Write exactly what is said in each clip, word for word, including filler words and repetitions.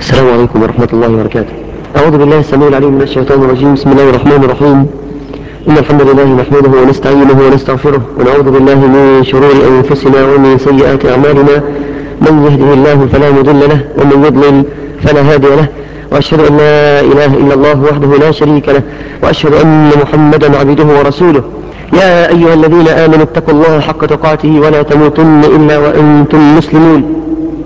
السلام عليكم ورحمة الله وبركاته. أعوذ بالله السميع العليم من الشيطان الرجيم. بسم الله الرحمن الرحيم. إن الحمد لله نحمده ونستعينه ونستغفره ونعوذ بالله من شرور أنفسنا ومن سيئات أعمالنا، من يهده الله فلا مضل له ومن يضلل فلا هادي له، وأشهد أن لا إله إلا الله وحده لا شريك له، وأشهد أن محمدا عبده ورسوله. يا أيها الذين آمنوا اتقوا الله حق تقاته ولا تموتن إلا وأنتم مسلمون.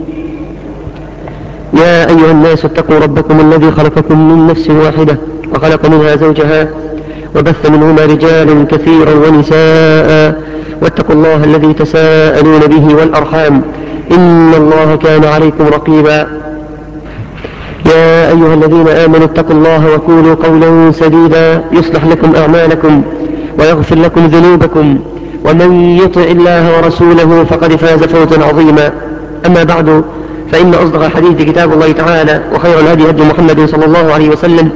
يا أيها الناس اتقوا ربكم الذي خلقكم من نفس واحدة وخلق منها زوجها وبث منهما رجالا كثيرا ونساء، واتقوا الله الذي تساءلون به والأرحام إن الله كان عليكم رقيبا. يا أيها الذين آمنوا اتقوا الله وقولوا قولا سديدا يصلح لكم أعمالكم ويغفر لكم ذنوبكم، ومن يطع الله ورسوله فقد فاز فوزا عظيما. أما بعد، فإن أصدق الحديث كتاب الله تعالى، وخير الهدي هدي محمد صلى الله عليه وسلم،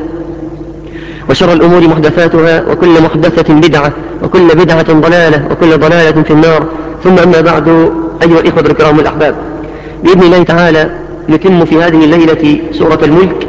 وشر الأمور محدثاتها، وكل محدثة بدعة، وكل بدعة ضلالة، وكل ضلالة في النار. ثم أما بعد، أيها الإخوة الكرام الأحباب، بإذن الله تعالى نتم في هذه الليلة سورة الملك،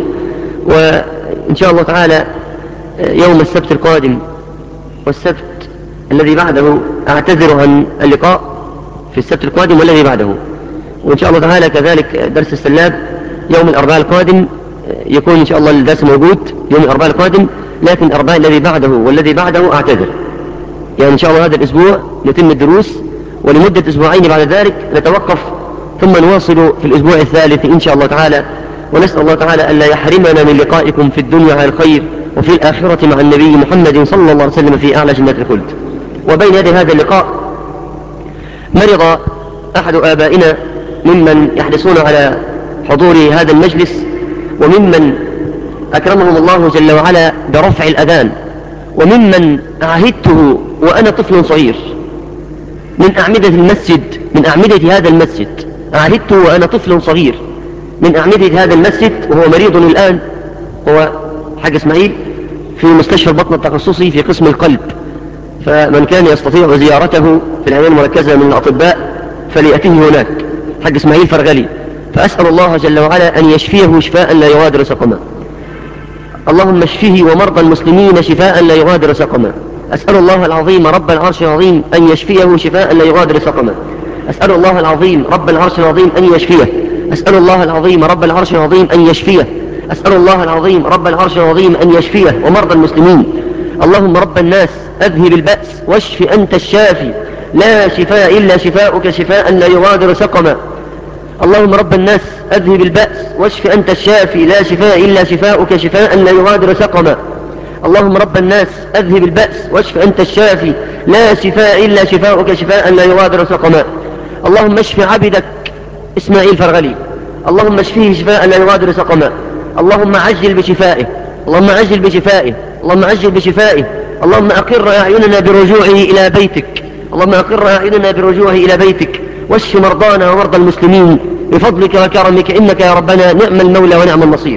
وإن شاء الله تعالى يوم السبت القادم والسبت الذي بعده أعتذر عن اللقاء في السبت القادم والذي بعده، وإن شاء الله تعالى كذلك درس السلاب يوم الأربعاء القادم يكون إن شاء الله الدرس موجود يوم الأربعاء القادم، لكن الأربعاء الذي بعده والذي بعده أعتذر. يعني إن شاء الله هذا الأسبوع نتم الدروس، ولمدة أسبوعين بعد ذلك نتوقف، ثم نواصل في الأسبوع الثالث إن شاء الله تعالى. ونسأل الله تعالى ألا يحرمنا من لقائكم في الدنيا على الخير، وفي الآخرة مع النبي محمد صلى الله عليه وسلم في أعلى جنات الخلد. وبين يدي هذا اللقاء مرض أحد آبائنا ممن يحرصون على حضور هذا المجلس، وممن أكرمهم الله جل وعلا برفع الأذان، وممن عهدته وأنا طفل صغير من أعمدة المسجد من أعمدة هذا المسجد عهدته وأنا طفل صغير من أعمدة هذا المسجد، وهو مريض الآن، هو حاج إسماعيل في مستشفى البطن التخصصي في قسم القلب، فمن كان يستطيع زيارته في العناية المركزة من الأطباء فليأتيه هناك، حاج إسماعيل فرغلي. فأسأل الله جل وعلا أن يشفيه شفاء لا يغادر سقما. اللهم اشفه ومرضى المسلمين شفاء لا يغادر سقما. أسأل الله العظيم رب العرش العظيم أن يشفيه شفاء لا يغادر سقما. أسأل الله العظيم رب العرش العظيم أن يشفيه. أسأل الله العظيم رب العرش العظيم أن يشفيه. أسأل الله العظيم رب العرش العظيم أن يشفيه ومرضى المسلمين. اللهم رب الناس أذهب البأس واشف أنت الشافي، لا شفاء إلا شفاؤك شفاء لا يغادر سقما. اللهم رب الناس أذهب البأس واشف أنت الشافي، لا شفاء إلا شفاؤك شفاء لا يغادر سقما. اللهم رب الناس أذهب البأس واشف أنت الشافي، لا شفاء إلا شفاؤك شفاء لا يغادر سقما. اللهم اشف عبدك إسماعيل فرغلي، اللهم اشفيه شفاء لا يغادر سقما. اللهم عجل بشفائه، اللهم عجل بشفائه، اللهم عجل بشفائه. اللهم أقر أعيننا برجوعه إلى بيتك، اللهم أقر أعيننا برجوعه إلى بيتك، واشف مرضانا ومرضى المسلمين بفضلك وكرمك، إنك يا ربنا نعم المولى ونعم النصير.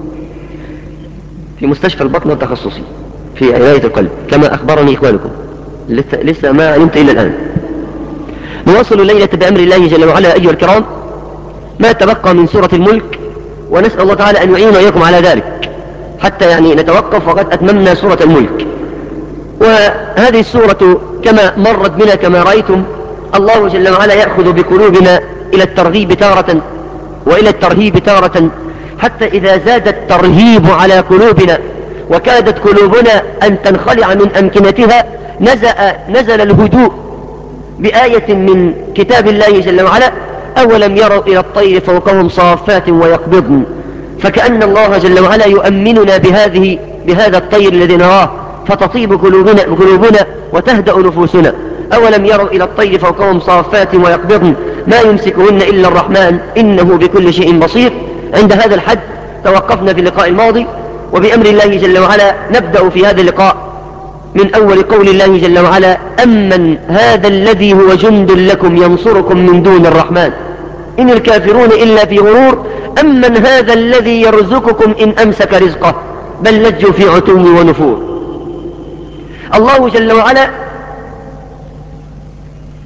في مستشفى البطن التخصصي في عناية القلب كما أخبرني إخوانكم، لسه, لسه ما علمت إلا الآن. نواصل الليلة بأمر الله جل وعلا أيها الكرام ما تبقى من سورة الملك، ونسأل الله تعالى أن يعين وإياكم على ذلك حتى يعني نتوقف وقد أتممنا سورة الملك. وهذه السورة كما مرت بنا كما رأيتم، الله جل وعلا يأخذ بقلوبنا إلى الترغيب تارة وإلى الترهيب تارة، حتى إذا زاد الترهيب على قلوبنا وكادت قلوبنا أن تنخلع من أمكنتها نزل, نزل الهدوء بآية من كتاب الله جل وعلا: أولم يروا إلى الطير فوقهم صافات ويقبضن. فكأن الله جل وعلا يؤمننا بهذه بهذا الطير الذي نراه، فتطيب قلوبنا, قلوبنا وتهدأ نفوسنا. أولم يروا إلى الطير فوقهم صافات ويقبضن ما يمسكهن إلا الرحمن إنه بكل شيء بصير. عند هذا الحد توقفنا في اللقاء الماضي، وبأمر الله جل وعلا نبدأ في هذا اللقاء من أول قول الله جل وعلا: أمن هذا الذي هو جند لكم ينصركم من دون الرحمن إن الكافرون إلا في غرور. أمن هذا الذي يرزقكم إن أمسك رزقه بل لجوا في عتو ونفور. الله جل وعلا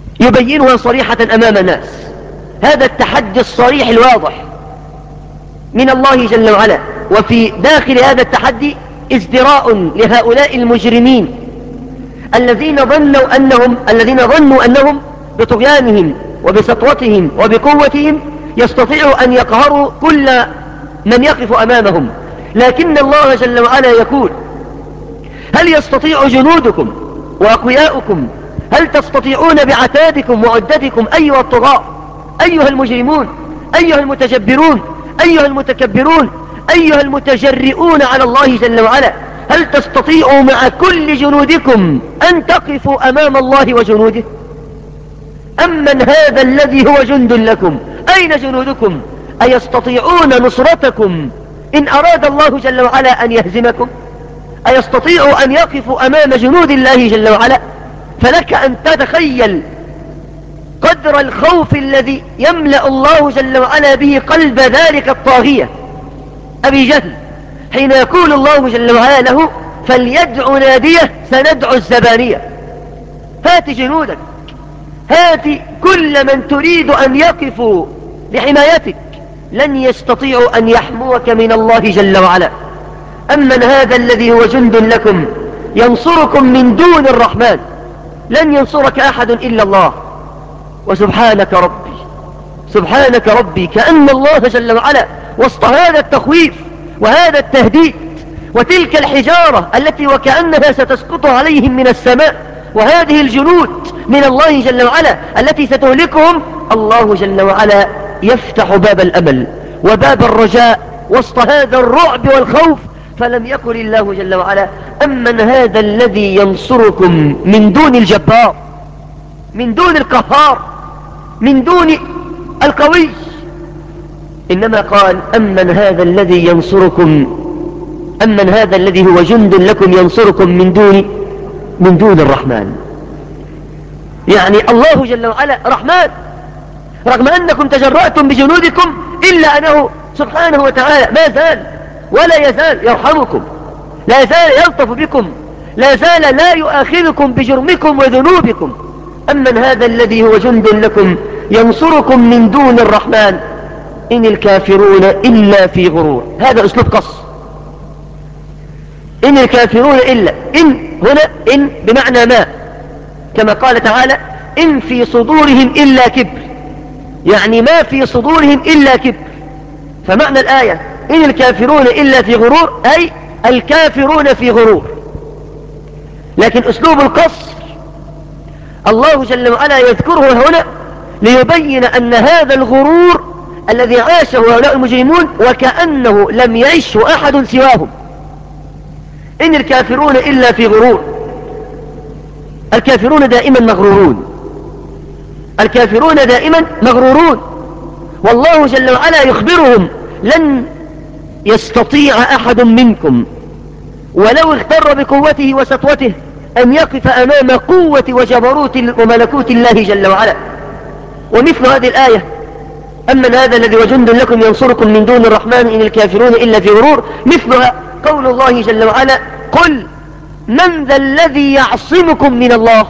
يبينها صريحة أمام الناس، هذا التحدي الصريح الواضح من الله جل وعلا. وفي داخل هذا التحدي ازدراء لهؤلاء المجرمين الذين ظنوا أنهم الذين ظنوا أنهم بطغيانهم وبسطوتهم وبقوتهم يستطيعوا أن يقهروا كل من يقف أمامهم. لكن الله جل وعلا يقول: هل يستطيع جنودكم وأقوياؤكم؟ هل تستطيعون بعتادكم وعدتكم أيها الطغاة، أيها المجرمون، أيها المتجبرون، أيها المتكبرون، أيها المتجرئون على الله جل وعلا؟ هل تستطيعوا مع كل جنودكم أن تقفوا أمام الله وجنوده؟ أمن هذا الذي هو جند لكم؟ أين جنودكم؟ أيستطيعون نصرتكم إن أراد الله جل وعلا أن يهزمكم؟ أيستطيعوا أن يقفوا أمام جنود الله جل وعلا؟ فلك أن تتخيل قدر الخوف الذي يملأ الله جل وعلا به قلب ذلك الطاغية أبي جهل، حين يقول الله جل وعلا له: فليدع ناديه سندع الزبانية. هات جنودك، هات كل من تريد أن يقفوا لحمايتك، لن يستطيعوا أن يحموك من الله جل وعلا. أمن هذا الذي هو جند لكم ينصركم من دون الرحمن؟ لن ينصرك أحد إلا الله. وسبحانك ربي، سبحانك ربي، كأن الله جل وعلا وسط هذا التخويف وهذا التهديد وتلك الحجارة التي وكأنها ستسقط عليهم من السماء، وهذه الجنود من الله جل وعلا التي ستهلكهم، الله جل وعلا يفتح باب الأمل وباب الرجاء وسط هذا الرعب والخوف. فلم يقل الله جل وعلا: أمن هذا الذي ينصركم من دون الجبار، من دون القهار، من دون القوي، إنما قال: أمن هذا الذي ينصركم، أمن هذا الذي هو جند لكم ينصركم من دون من دون الرحمن. يعني الله جل وعلا رحمن، رغم أنكم تجرأتم بجنودكم إلا أنه سبحانه وتعالى ما زال ولا يزال يرحمكم، لا يزال يلطف بكم، لا زال لا يؤاخذكم بجرمكم وذنوبكم. أمن هذا الذي هو جند لكم ينصركم من دون الرحمن إن الكافرون إلا في غرور. هذا أسلوب قص. إن الكافرون إلا، إن هنا إن بمعنى ما، كما قال تعالى: إن في صدورهم إلا كبر، يعني ما في صدورهم إلا كبر. فمعنى الآية: إن الكافرون إلا في غرور، أي الكافرون في غرور. لكن أسلوب القصر الله جل وعلا يذكره هنا ليبين أن هذا الغرور الذي عاشه هؤلاء المجرمون وكأنه لم يعشه أحد سواهم. إن الكافرون إلا في غرور. الكافرون دائما مغرورون، الكافرون دائما مغرورون. والله جل وعلا يخبرهم: لن يستطيع أحد منكم ولو اغتر بقوته وسطوته أن يقف أمام قوة وجبروت وملكوت الله جل وعلا. ومثل هذه الآية: أمن هذا الذي وجند لكم ينصركم من دون الرحمن إن الكافرون إلا في غرور، مثلها قول الله جل وعلا: قل من ذا الذي يعصمكم من الله؟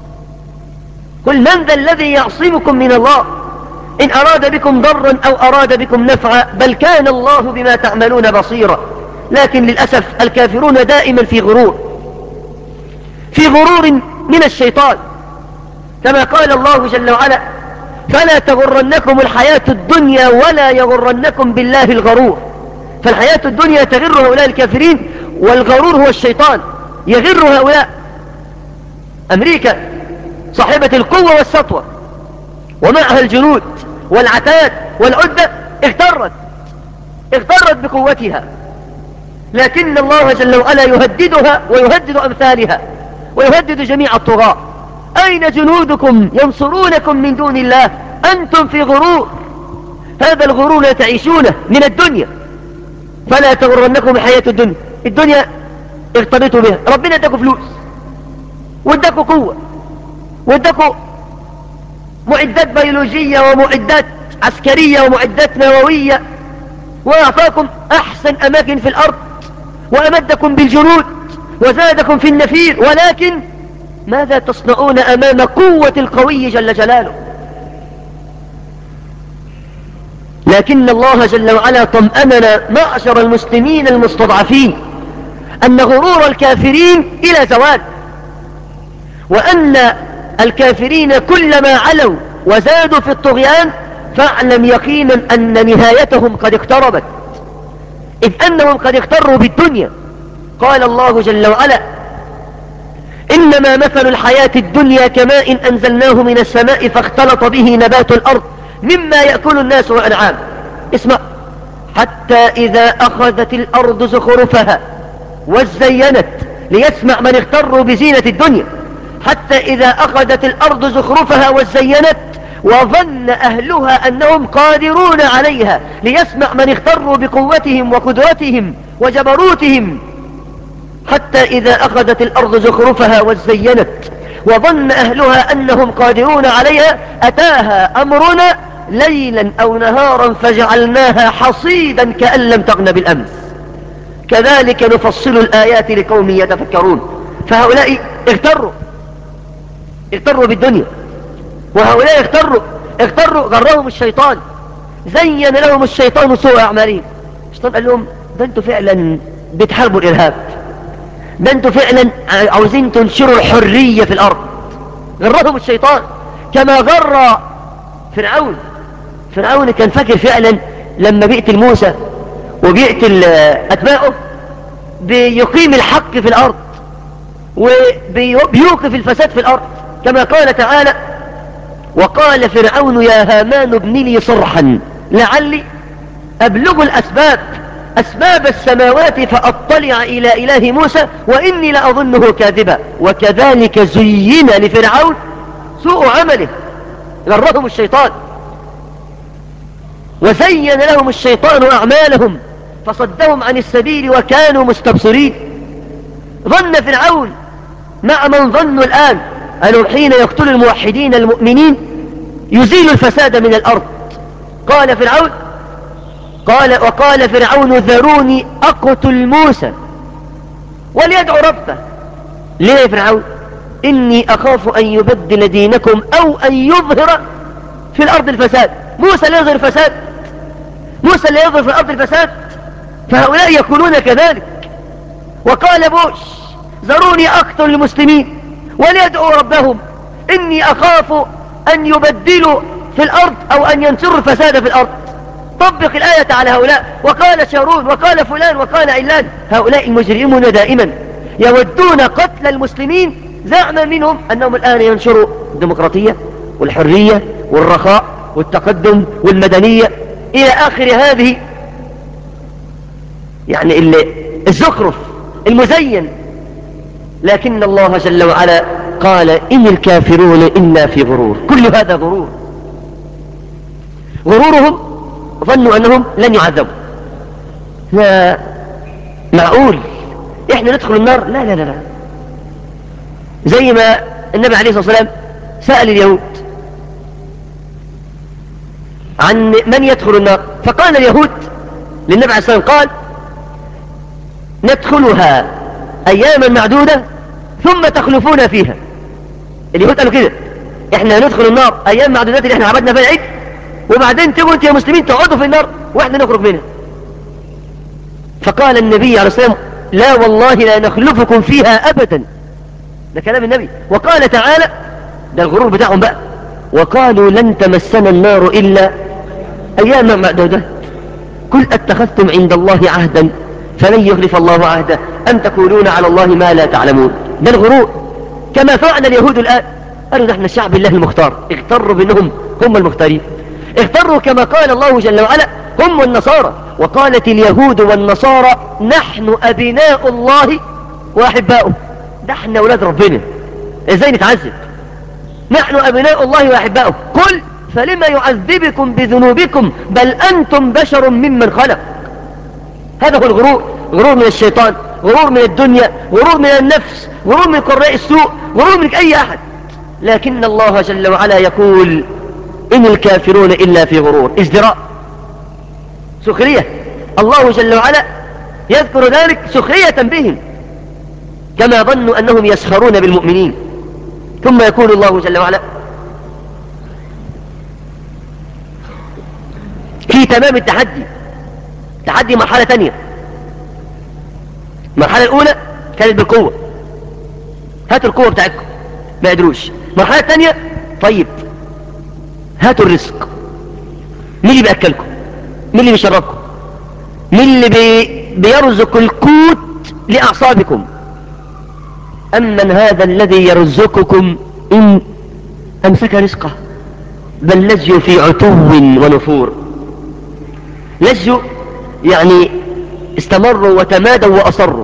قل من ذا الذي يعصمكم من الله إن أراد بكم ضرا أو أراد بكم نفعا بل كان الله بما تعملون بصيرا. لكن للأسف الكافرون دائما في غرور، في غرور من الشيطان، كما قال الله جل وعلا: فلا تغرنكم الحياة الدنيا ولا يغرنكم بالله الغرور. فالحياة الدنيا تغر هؤلاء الكافرين، والغرور هو الشيطان يغر هؤلاء. أمريكا صاحبة القوة والسطوة ومعها الجنود والعتاد والعدة اغترت اغترت بقوتها، لكن الله جل وعلا يهددها ويهدد أمثالها ويهدد جميع الطغاة. أين جنودكم ينصرونكم من دون الله؟ أنتم في غرور. هذا الغرور لا تعيشونه من الدنيا. فلا تغرنكم الحياة الدنيا. الدنيا اغترتوا بها. ربنا اداكوا فلوس واداكوا قوة واداكوا معدات بيولوجية ومعدات عسكرية ومعدات نووية، وأعطاكم أحسن أماكن في الأرض وأمدكم بالجنود وزادكم في النفير، ولكن ماذا تصنعون أمام قوة القوي جل جلاله؟ لكن الله جل وعلا طمأننا معشر المسلمين المستضعفين أن غرور الكافرين إلى زوال، وأن الكافرين كلما علوا وزادوا في الطغيان فاعلم يقينا أن نهايتهم قد اقتربت، إذ أنهم قد اغتروا بالدنيا. قال الله جل وعلا: إنما مثل الحياة الدنيا كماء أنزلناه من السماء فاختلط به نبات الأرض مما يأكل الناس والأنعام. اسمع: حتى إذا أخذت الأرض زخرفها وزينت، ليسمع من اغتروا بزينة الدنيا، حتى إذا أخذت الأرض زخرفها وزينت وظن أهلها أنهم قادرون عليها، ليسمع من اغتروا بقوتهم وقدرتهم وجبروتهم. حتى إذا أخذت الأرض زخرفها وزينت وظن أهلها أنهم قادرون عليها أتاها أمرنا ليلا أو نهارا فجعلناها حصيدا كأن لم تغن بالأمس كذلك نفصل الآيات لقوم يتفكرون. فهؤلاء اغتروا اغتروا بالدنيا، وهؤلاء اغتروا اغتروا غرهم الشيطان، زين لهم الشيطان سوء أعمالهم. الشيطان قال لهم: ده انتوا فعلا بتحاربوا الإرهاب، ده انتوا فعلا عاوزين تنشروا الحرية في الأرض. غرهم الشيطان كما غر فرعون. فرعون كان فاكر فعلا لما بيقتل موسى وبيقتل أتباعه بيقيم الحق في الأرض وبيوقف الفساد في الأرض، كما قال تعالى: وقال فرعون يا هامان ابن لي صرحا لعلي أبلغ الأسباب أسباب السماوات فأطلع إلى إله موسى وإني لأظنه كاذبا وكذلك زين لفرعون سوء عمله. غرهم الشيطان وزين لهم الشيطان أعمالهم فصدهم عن السبيل وكانوا مستبصرين. ظن فرعون مع من ظنوا الآن أنه حين يقتل الموحدين المؤمنين يزيل الفساد من الأرض. قال فرعون قال وقال فرعون ذروني أقتل موسى وليدعو ربه. ليه يا فرعون؟ إني أخاف أن يبدل دينكم أو أن يظهر في الأرض الفساد. موسى لا يظهر فساد، موسى لا يظهر في الأرض الفساد، فهؤلاء يكونون كذلك. وقال بوش ذروني أقتل المسلمين وليدعوا ربهم إني أخاف أن يبدلوا في الأرض أو أن ينشروا الفساد في الأرض. طبق الآية على هؤلاء. وقال شارون وقال فلان وقال علان. هؤلاء المجرمون دائما يودون قتل المسلمين زعما منهم أنهم الآن ينشروا الديمقراطية والحرية والرخاء والتقدم والمدنية إلى آخر هذه يعني الزخرف المزين. لكن الله جل وعلا قال إن الكافرون إلا في غرور. كل هذا غرور. غرورهم ظنوا أنهم لن يعذبوا. لا معقول إحنا ندخل النار؟ لا لا لا لا. زي ما النبي عليه الصلاة والسلام سأل اليهود عن من يدخل النار، فقال اليهود للنبي عليه الصلاة والسلام قال ندخلها أياما معدودة ثم تخلفون فيها. اليهود قالوا كده: احنا ندخل النار أيام معدودات اللي احنا عبدنا فيها العيد، وبعدين تبقوا انتوا يا مسلمين تقعدوا في النار واحنا نخرج منها. فقال النبي عليه الصلاة والسلام: لا والله لا نخلفكم فيها أبدا. ده كلام النبي. وقال تعالى، ده الغرور بتاعهم بقى: وقالوا لن تمسنا النار إلا أياما معدودة قل أتخذتم عند الله عهدا فلن يخلف الله عهده أم تقولون على الله ما لا تعلمون. ده الغرور كما فعل اليهود الآن. قالوا نحن الشعب الله المختار، اغتروا بأنهم هم المختارين. اغتروا كما قال الله جل وعلا هم والنصارى. وقالت اليهود والنصارى نحن أبناء الله وأحباؤه. ده احنا أولاد ربنا، ازاي نتعذب؟ نحن أبناء الله وأحباؤه. قل فلما يعذبكم بذنوبكم بل أنتم بشر ممن خلق. هذا هو الغرور. غرور من الشيطان، غرور من الدنيا، غرور من النفس، غرور من قراء السوء، غرور من أي أحد. لكن الله جل وعلا يقول إن الكافرون إلا في غرور. ازدراء، سخرية. الله جل وعلا يذكر ذلك سخرية بهم كما ظنوا أنهم يسخرون بالمؤمنين. ثم يقول الله جل وعلا في تمام التحدي. تحدي مرحلة تانية. المرحلة الأولى كانت بالقوة، هاتوا القوة بتاعتكم، ما قدروش. المرحلة الثانية طيب هاتوا الرزق. مين اللي بيأكلكم؟ مين اللي بيشربكم؟ مين اللي بي... بيرزق القوت لأعصابكم؟ أمن هذا الذي يرزقكم إن أمسك رزقه؟ بل لجوا في عتو ونفور. لجوا يعني استمروا وتمادوا وأصروا،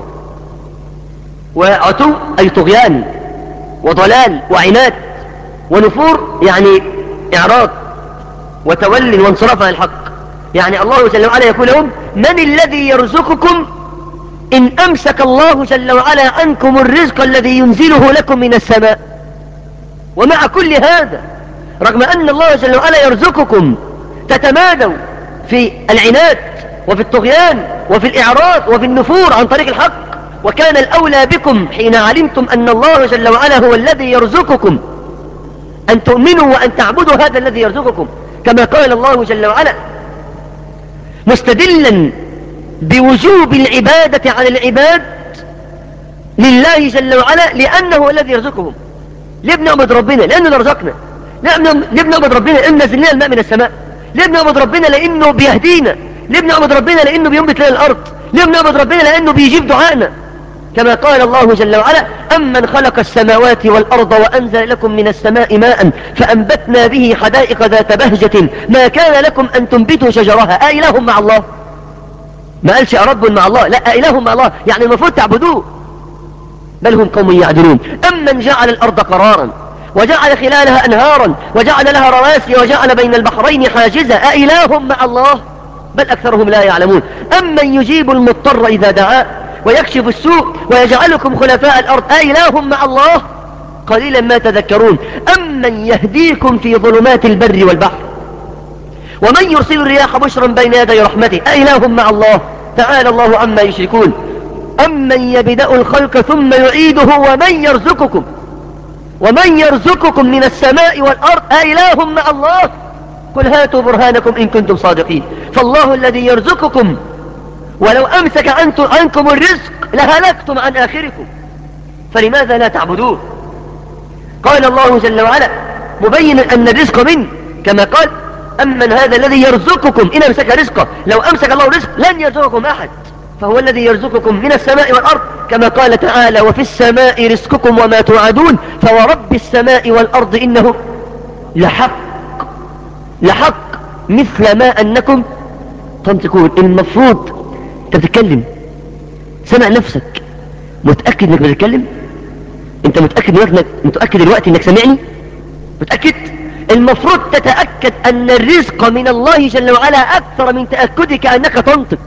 وعتو أي طغيان وضلال وعناد، ونفور يعني إعراض وتولي وانصراف عن الحق. يعني الله جل وعلا يقول لهم من الذي يرزقكم إن أمسك الله جل وعلا عنكم الرزق الذي ينزله لكم من السماء. ومع كل هذا رغم أن الله جل وعلا يرزقكم تتمادوا في العناد وفي الطغيان وفي الإعراض وفي النفور عن طريق الحق. وكان الأولى بكم حين علمتم أن الله جل وعلا هو الذي يرزقكم أن تؤمنوا وأن تعبدوا هذا الذي يرزقكم، كما قال الله جل وعلا مستدلا بوجوب العبادة على العباد لله جل وعلا لأنه هو الذي يرزقهم. ليه بنعبد ربنا؟ لأنه اللي رزقنا. ليه بنعبد ربنا؟ لأنه نزل لنا الماء من السماء. ليه بنعبد ربنا؟ لأنه بيهدينا. ليه بنعبد ربنا؟ لأنه بينبت لنا الأرض. ليه بنعبد ربنا؟ لأنه بيجيب دعائنا، كما قال الله جل وعلا أمن خلق السماوات والأرض وأنزل لكم من السماء ماء فأنبتنا به حدائق ذات بهجة ما كان لكم أن تنبتوا شجرها أإله مع الله؟ ما قالش أرب مع الله، لا إله مع الله، يعني المفروض تعبدوه. بل هم قوم يعدلون. أمن جعل الأرض قرارا وجعل خلالها أنهارا وجعل لها رواسي وجعل بين البحرين حاجزا أإله مع الله؟ بل أكثرهم لا يعلمون. أمن يجيب المضطر إذا دعاه ويكشف السوء ويجعلكم خلفاء الأرض أإله مع الله؟ قليلا ما تذكرون. أمن يهديكم في ظلمات البر والبحر ومن يرسل الرياح بشرا بين يدي رحمته أإله مع الله؟ تعالى الله عما يشركون. أمن يبدأ الخلق ثم يعيده ومن يرزقكم ومن يرزقكم من السماء والأرض أإله مع الله؟ قل هاتوا برهانكم إن كنتم صادقين. فالله الذي يرزقكم ولو أمسك عنكم الرزق لهلكتم عن آخركم، فلماذا لا تعبدوه؟ قال الله جل وعلا مبينا أن الرزق منه، كما قال أمن هذا الذي يرزقكم إن أمسك رزقه. لو أمسك الله رزق لن يرزقكم أحد، فهو الذي يرزقكم من السماء والأرض، كما قال تعالى وفي السماء رزقكم وما توعدون فورب السماء والأرض إنه لحق لحق مثل ما أنكم تنطقون. المفروض انت بتتكلم سمع نفسك متأكد انك بتتكلم؟ انت متأكد انك متأكد الوقت انك سمعني؟ متأكد؟ المفروض تتأكد ان الرزق من الله جل وعلا اكثر من تأكدك انك تنطق.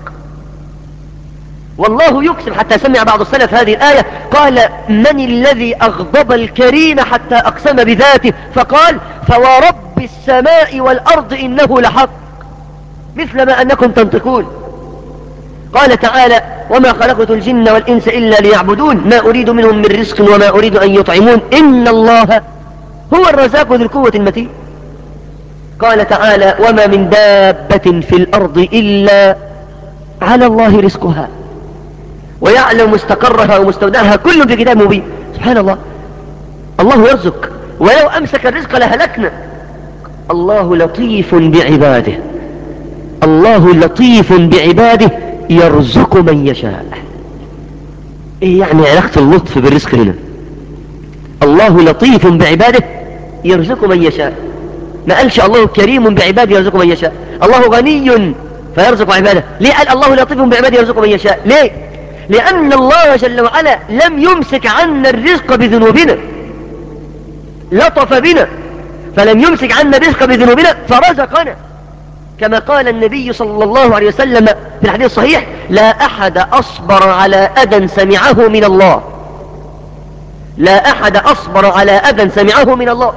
والله يقسم، حتى سمع بعض السلف هذه الآية قال من الذي أغضب الكريم حتى أقسم بذاته؟ فقال فورب السماء والأرض إنه لحق مثل ما أنكم تنطقون. قال تعالى وما خلقت الجن والإنس إلا ليعبدون ما أريد منهم من رزق وما أريد أن يطعمون إن الله هو الرزاق ذو القوة المتين. قال تعالى وما من دابة في الأرض إلا على الله رزقها ويعلم مستقرها ومستودعها كل في كتاب مبين. سبحان الله، الله يرزق ولو أمسك الرزق لهلكنا. الله لطيف بعباده، الله لطيف بعباده يرزق من يشاء. ايه يعني علاقة اللطف بالرزق هنا؟ الله لطيف بعباده يرزق من يشاء. ما قالش الله كريم بعباده يرزق من يشاء. الله غني فيرزق عباده. ليه قال الله لطيف بعباده يرزق من يشاء؟ ليه؟ لأن الله جل وعلا لم يمسك عنا الرزق بذنوبنا، لطف بنا فلم يمسك عنا الرزق بذنوبنا فرزقنا، كما قال النبي صلى الله عليه وسلم في الحديث الصحيح لا أحد أصبر على أذى سمعه من الله، لا أحد أصبر على أذى سمعه من الله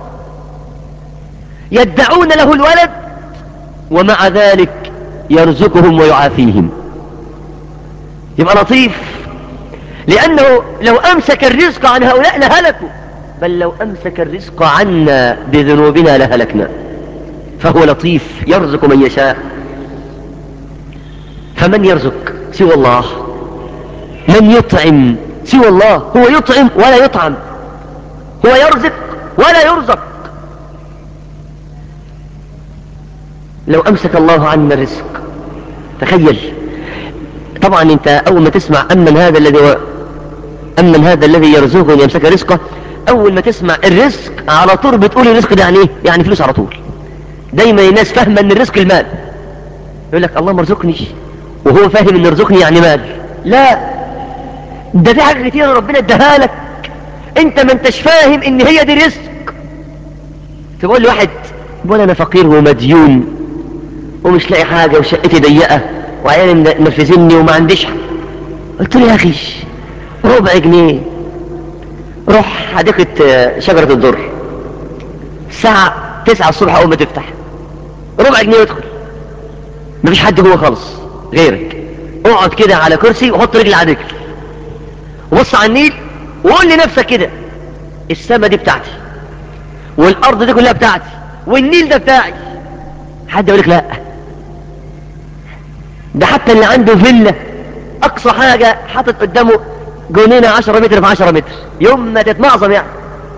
يدعون له الولد ومع ذلك يرزقهم ويعافيهم. يبقى لطيف لأنه لو أمسك الرزق عن هؤلاء لهلكوا، بل لو أمسك الرزق عنا بذنوبنا لهلكنا. فهو لطيف يرزق من يشاء فمن يرزق سوى الله؟ من يطعم سوى الله؟ هو يطعم ولا يطعم، هو يرزق ولا يرزق. لو أمسك الله عنا الرزق، تخيل. طبعا انت اول ما تسمع امن هذا الذي و... امن هذا الذي يرزقه ان يمسك رزقه، اول ما تسمع الرزق على طول بتقول الرزق ده يعني ايه؟ يعني فلوس على طول. دايما الناس فاهمه ان الرزق المال، يقول لك اللهم ارزقني، وهو فاهم ان ارزقني يعني مال. لا، ده في حاجه كتير ربنا اداها لك انت ما انتش فاهم ان هي دي رزق. تقول لواحد بقول انا فقير ومديون ومش لاقي حاجه وشقتي ضيقه وعيالي منفذني وما عنديش حاجة. قلت له يا اخي ربع جنيه، روح حديقة شجرة الدر الساعة تسعة الصبح اول ما تفتح، ربع جنيه يدخل، مفيش حد جوه خالص غيرك. اقعد كده على كرسي وحط رجل على رجل وبص على النيل وقول لنفسك كده السما دي بتاعتي والارض دي كلها بتاعتي والنيل ده بتاعي. حد يقول لك لا؟ ده حتى اللي عنده فيلا اقصى حاجة حاطط قدامه جنينة عشرة متر في عشرة متر، يوم ما تتمعظم يعني،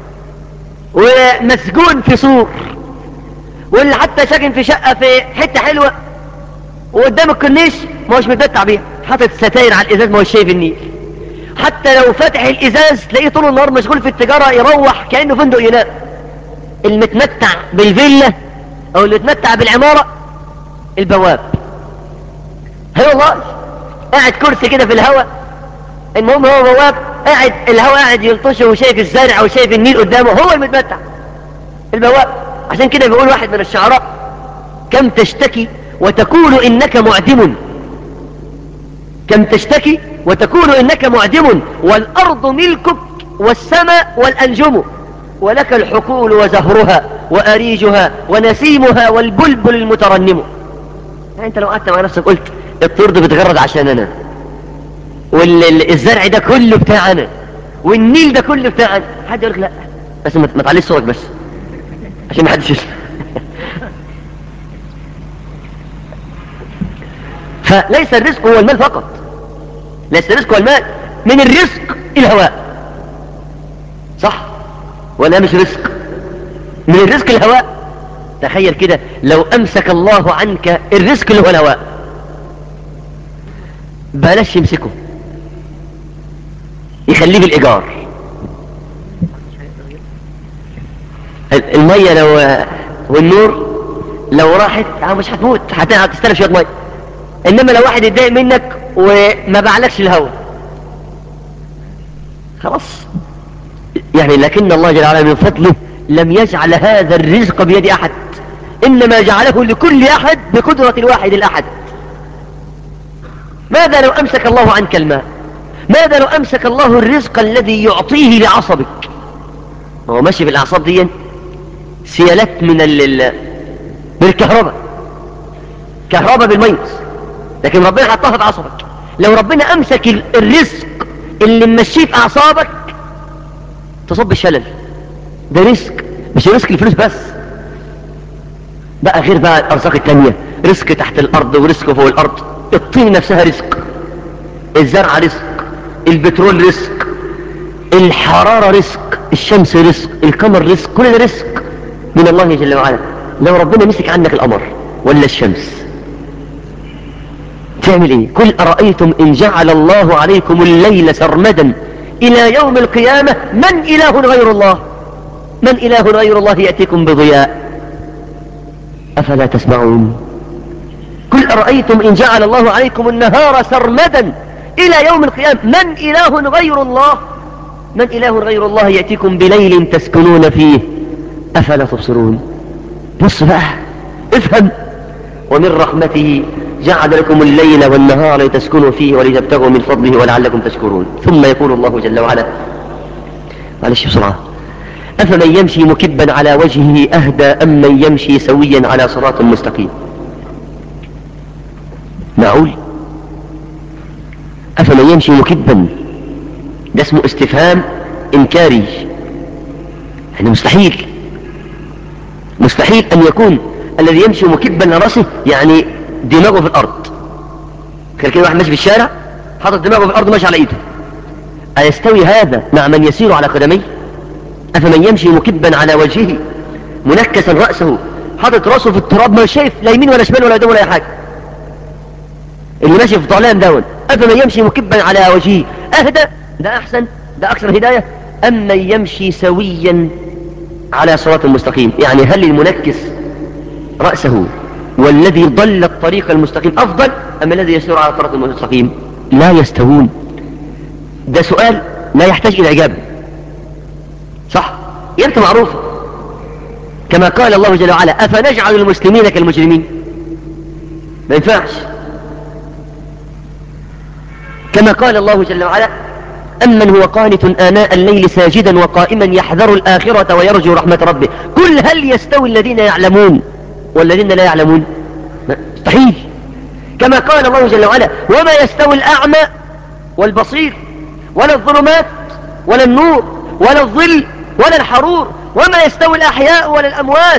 ومسجون في سور، واللي حتى ساكن في شقة في حتة حلوة وقدام الكورنيش ما هوش متمتع بيها، حاطط ستاير على الازاز ما هوش شايف النيل. حتى لو فاتح الازاز تلاقيه طول النهار مشغول في التجارة، يروح كأنه فندق ينام. المتمتع بالفيلا او اللي متمتع بالعمارة البواب، هي والله قاعد كرسي كده في الهواء، المهم هو بواب قاعد الهواء قاعد يلطشه وشايف الزرع وشايف النيل قدامه، هو المتمتع البواب. عشان كده بيقول واحد من الشعراء كم تشتكي وتقول انك معدم، كم تشتكي وتقول انك معدم، والارض ملكك والسماء والانجم، ولك الحقول وزهرها واريجها ونسيمها والبلبل المترنم. يعني انت لو قعدت مع نفسك قلت الطير دي بتغرد عشان انا، والزرع ده كله بتاعنا، والنيل ده كله بتاعنا، حد يقول لك لا بس ما تعليش صوتك بس عشان ما حدش يسمع. فليس الرزق هو المال فقط، ليس الرزق هو المال، من الرزق الهواء، صح ولا مش رزق؟ من الرزق الهواء. تخيل كده لو امسك الله عنك الرزق اللي هو الهواء، بلاش يمسكه، يخليه بالايجار. المية لو والنور لو راحت مش هتموت، هتستلف شوية مية. انما لو واحد يتضايق منك وما باعلكش الهواء خلاص يعني. لكن الله جل وعلا من فضله لم يجعل هذا الرزق بيد احد، انما جعله لكل احد بقدرة الواحد الاحد. ماذا لو امسك الله عنك الماء؟ ماذا لو امسك الله الرزق الذي يعطيه لعصبك؟ هو ماشي بالاعصاب دي سيالات من ال بالكهرباء، كهرباء بالميت، لكن ربنا حطها في عصبك. لو ربنا امسك الرزق اللي ممشيه في اعصابك تصب الشلل. ده رزق، مش رزق الفلوس بس بقى، غير بقى الارزاق التانية، رزق تحت الارض ورزق فوق الارض. الطين نفسها رزق، الزرع رزق، البترول رزق، الحرارة رزق، الشمس رزق، القمر رزق، كل ده رزق من الله جل وعلا. لو ربنا مسك عنك القمر ولا الشمس تعمل ايه؟ قل أرأيتم إن جعل الله عليكم الليل سرمدا إلى يوم القيامة من إله غير الله، من إله غير الله يأتيكم بضياء أفلا تسمعون؟ قل أرأيتم إن جعل الله عليكم النهار سرمدا إلى يوم القيامة من إله غير الله، من إله غير الله يأتيكم بليل تسكنون فيه أفلا تبصرون؟ بص بقى افهم. ومن رحمته جعل لكم الليل والنهار لتسكنوا فيه ولتبتغوا من فضله ولعلكم تشكرون. ثم يقول الله جل وعلا، معلش بسرعة، أفمن يمشي مكبا على وجهه أهدى أم من يمشي سويا على صراط مستقيم؟ معقول؟ أفمن يمشي مكبا، ده اسمه استفهام إنكاري، يعني مستحيل، مستحيل أن يكون الذي يمشي مكبا لرأسه يعني دماغه في الأرض، كان كده واحد ماشي في الشارع حاطط دماغه في الأرض ماشي على إيده، أيستوي هذا مع من يسير على قدميه؟ أفمن يمشي مكبا على وجهه منكسا رأسه حاطط رأسه في التراب ما شايف لا يمين ولا شمال ولا قدام ولا أي حاجة، اللي ماشي في ظلام دون، أفمن يمشي مكبا على وجهه أهدى، ده أحسن، ده أكثر هداية، أم من يمشي سويا على صراط المستقيم؟ يعني هل المنكس رأسه والذي ضل الطريق المستقيم أفضل أم الذي يسير على الطريق المستقيم؟ لا يستوون. ده سؤال لا يحتاج إلى إجابة، صح؟ يبقى معروفة، كما قال الله جل وعلا أفنجعل المسلمين كالمجرمين؟ ما ينفعش. كما قال الله جل وعلا أمن هو قانت آناء الليل ساجدا وقائما يحذر الآخرة ويرجو رحمة ربه قل هل يستوي الذين يعلمون والذين لا يعلمون؟ مستحيل. كما قال الله جل وعلا وما يستوي الأعمى والبصير ولا الظلمات ولا النور ولا الظل ولا الحرور وما يستوي الأحياء ولا الأموات.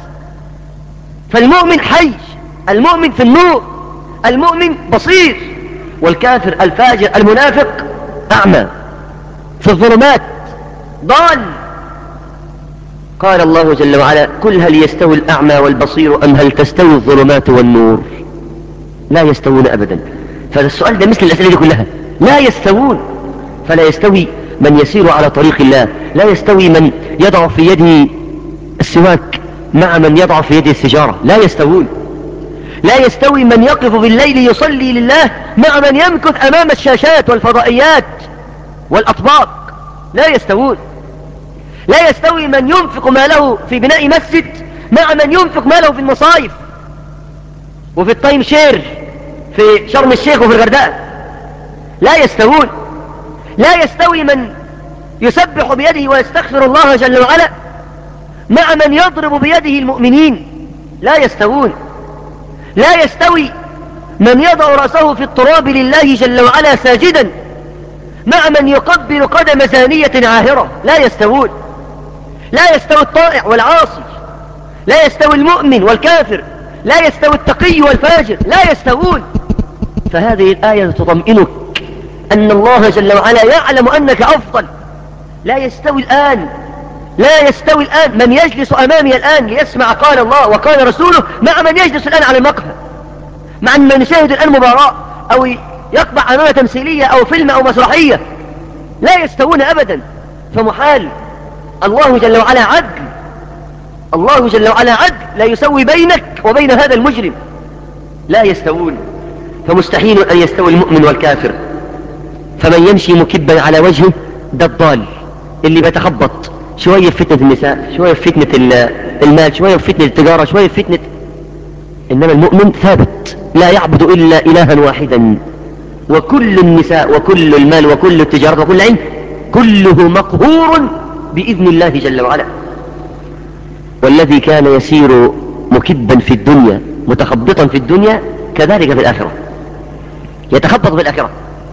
فالمؤمن حي، المؤمن في النور، المؤمن بصير، والكافر الفاجر المنافق أعمى في الظلمات ضال. قال الله جل وعلا قل هل يستوي الأعمى والبصير أم هل تستوي الظلمات والنور؟ لا يستوون أبدا. فهذا السؤال ده مثل الأسئلة دي كلها، لا يستوون. فلا يستوي من يسير على طريق الله، لا يستوي من يضع في يده السواك مع من يضع في يده السجارة، لا يستوون. لا يستوي من يقف بالليل يصلي لله مع من يمكث أمام الشاشات والفضائيات والأطباق، لا يستوون. لا يستوي من ينفق ماله في بناء مسجد مع من ينفق ماله في المصايف وفي التايم شير في شرم الشيخ وفي الغردقة، لا يستوون. لا يستوي من يسبح بيده ويستغفر الله جل وعلا مع من يضرب بيده المؤمنين، لا يستوون. لا يستوي من يضع رأسه في التراب لله جل وعلا ساجدا مع من يقبل قدم زانية عاهرة، لا يستوون. لا يستوي الطائع والعاصي، لا يستوي المؤمن والكافر، لا يستوي التقي والفاجر، لا يستوون. فهذه الآية تطمئنك أن الله جل وعلا يعلم أنك أفضل. لا يستوي الآن، لا يستوي الآن من يجلس أمامي الآن ليسمع قال الله وقال رسوله مع من يجلس الآن على المقهى، مع من يشاهد الآن مباراة أو يطبع أمام تمثيلية أو فيلم أو مسرحية، لا يستوون أبدا. فمحال. الله جل وعلا عدل، الله جل وعلا عدل، لا يسوي بينك وبين هذا المجرم، لا يستوون. فمستحيل أن يستوي المؤمن والكافر. فمن يمشي مكبا على وجهه ده الضال اللي بيتخبط شوية في فتنة النساء، شوية في فتنة المال، شوية في فتنة التجارة، شوية في فتنة. إنما المؤمن ثابت لا يعبد إلا إلها واحدا، وكل النساء وكل المال وكل التجارة وكل علم كله مقهور بإذن الله جل وعلا. والذي كان يسير مكبا في الدنيا متخبطا في الدنيا كذلك في الآخرة، يتخبط في الآخرة.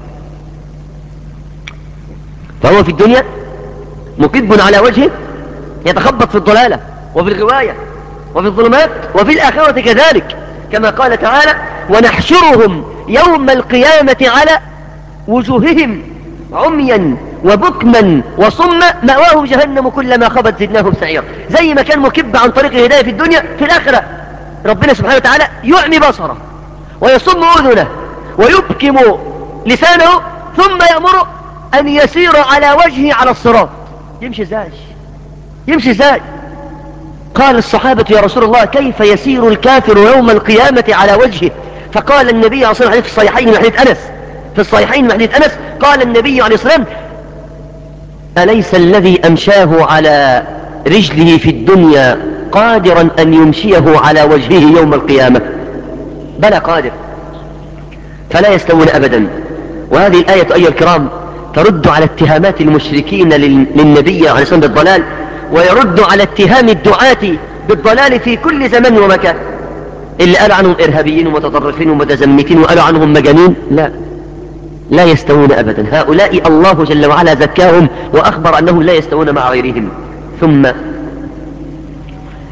فهو في الدنيا مكب على وجهه يتخبط في الضلالة وفي الغواية وفي الظلمات، وفي الآخرة كذلك، كما قال تعالى ونحشرهم يوم القيامة على وجوههم عميا وبكما وصما مأواهم جهنم كلما خبت زدناهم سعيرا. زي ما كان مكب عن طريق الهداية في الدنيا، في الآخرة ربنا سبحانه وتعالى يعمي بصره ويصم أذنه ويبكم لسانه ثم يأمره أن يسير على وجهه على الصراط. يمشي ازاي؟ يمشي ازاي؟ قال الصحابة يا رسول الله كيف يسير الكافر يوم القيامة على وجهه؟ فقال النبي عليه الصلاة والسلام في الصحيحين من حديث أنس، في الصحيحين من حديث أنس قال النبي عليه الصلاة والسلام أليس الذي أمشاه على رجله في الدنيا قادرا أن يمشيه على وجهه يوم القيامة؟ بلى قادر. فلا يستوون أبدا. وهذه الآية أيها الكرام ترد على اتهامات المشركين للنبي عليه الصلاة والسلام بالضلال، ويرد على اتهام الدعاة بالضلال في كل زمن ومكان. اللي قالوا عنهم إرهابيين ومتطرفين ومتزمتين وقالوا عنهم مجانين، لا لا يستوون أبدا. هؤلاء الله جل وعلا زكاهم وأخبر أنهم لا يستوون مع غيرهم. ثم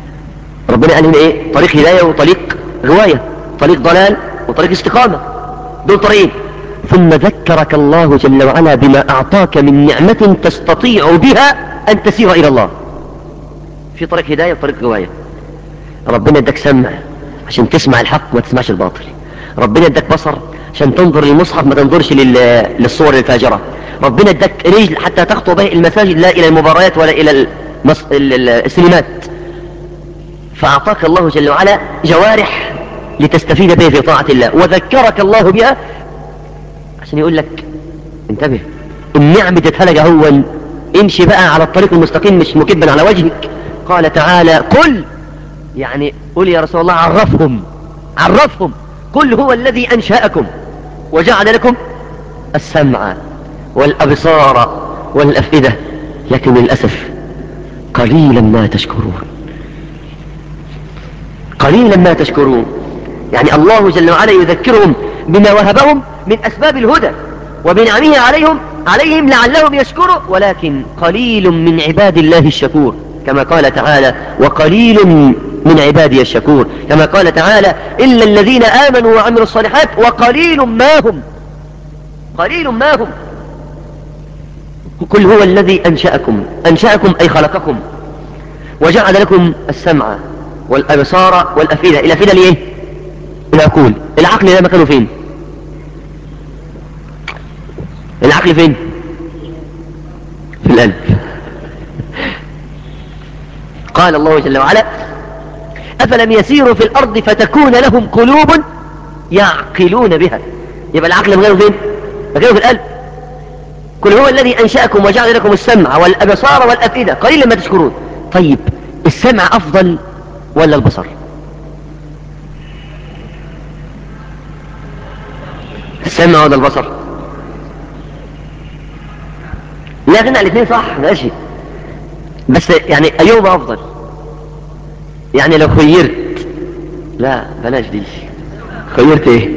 ربنا قال هنا إيه؟ طريق هداية وطريق غواية، طريق ضلال وطريق استقامة. دول طريقين. ثم ذكرك الله جل وعلا بما أعطاك من نعمة تستطيع بها أن تسير إلى الله. في طريق هداية وطريق غواية. ربنا ادك سمع عشان تسمع الحق وما تسمعش الباطل. ربنا ادك بصر عشان تنظر للمصحف ما تنظرش للصور الفاجرة. ربنا ادك رجل حتى تخطو به المساجد لا إلى المباريات ولا إلى المص... السينمات. فأعطاك الله جل وعلا جوارح لتستفيد به في طاعة الله، وذكرك الله بها عشان يقول لك انتبه، النعم تتهلج هون، امشي بقى على الطريق المستقيم مش مكبا على وجهك. قال تعالى قل، يعني قل يا رسول الله عرفهم عرفهم قل هو الذي أنشأكم وجعل لكم السمع والأبصار والأفئدة، لكن للأسف قليلا ما تشكرون، قليلا ما تشكرون. يعني الله جل وعلا يذكرهم بما وهبهم من أسباب الهدى وبنعمه عليهم عليهم لعلهم يشكروا، ولكن قليل من عباد الله الشكور، كما قال تعالى وقليل من عبادي الشكور، كما قال تعالى إلا الذين آمنوا وعملوا الصالحات وقليل ما هم، قليل ما هم. قل هو الذي أنشأكم، أنشأكم أي خلقكم، وجعل لكم السمع والأبصار والأفئدة. الأفئدة ليه؟ العقول. العقل ده مكانه فين؟ العقل فين؟ في القلب. قال الله جل وعلا أفلم يسيروا في الأرض فتكون لهم قلوب يعقلون بها. يبقى العقل مكانه فين؟ مكانه في القلب. قل هو الذي أنشأكم وجعل لكم السمع والأبصار والأفئدة قليلا ما تشكرون. طيب السمع أفضل ولا البصر؟ السمع ولا البصر؟ لا غنى الاثنين صح ماشي، بس يعني أيهما أفضل؟ يعني لو خيرت، لا بلاش دي، خيرت ايه؟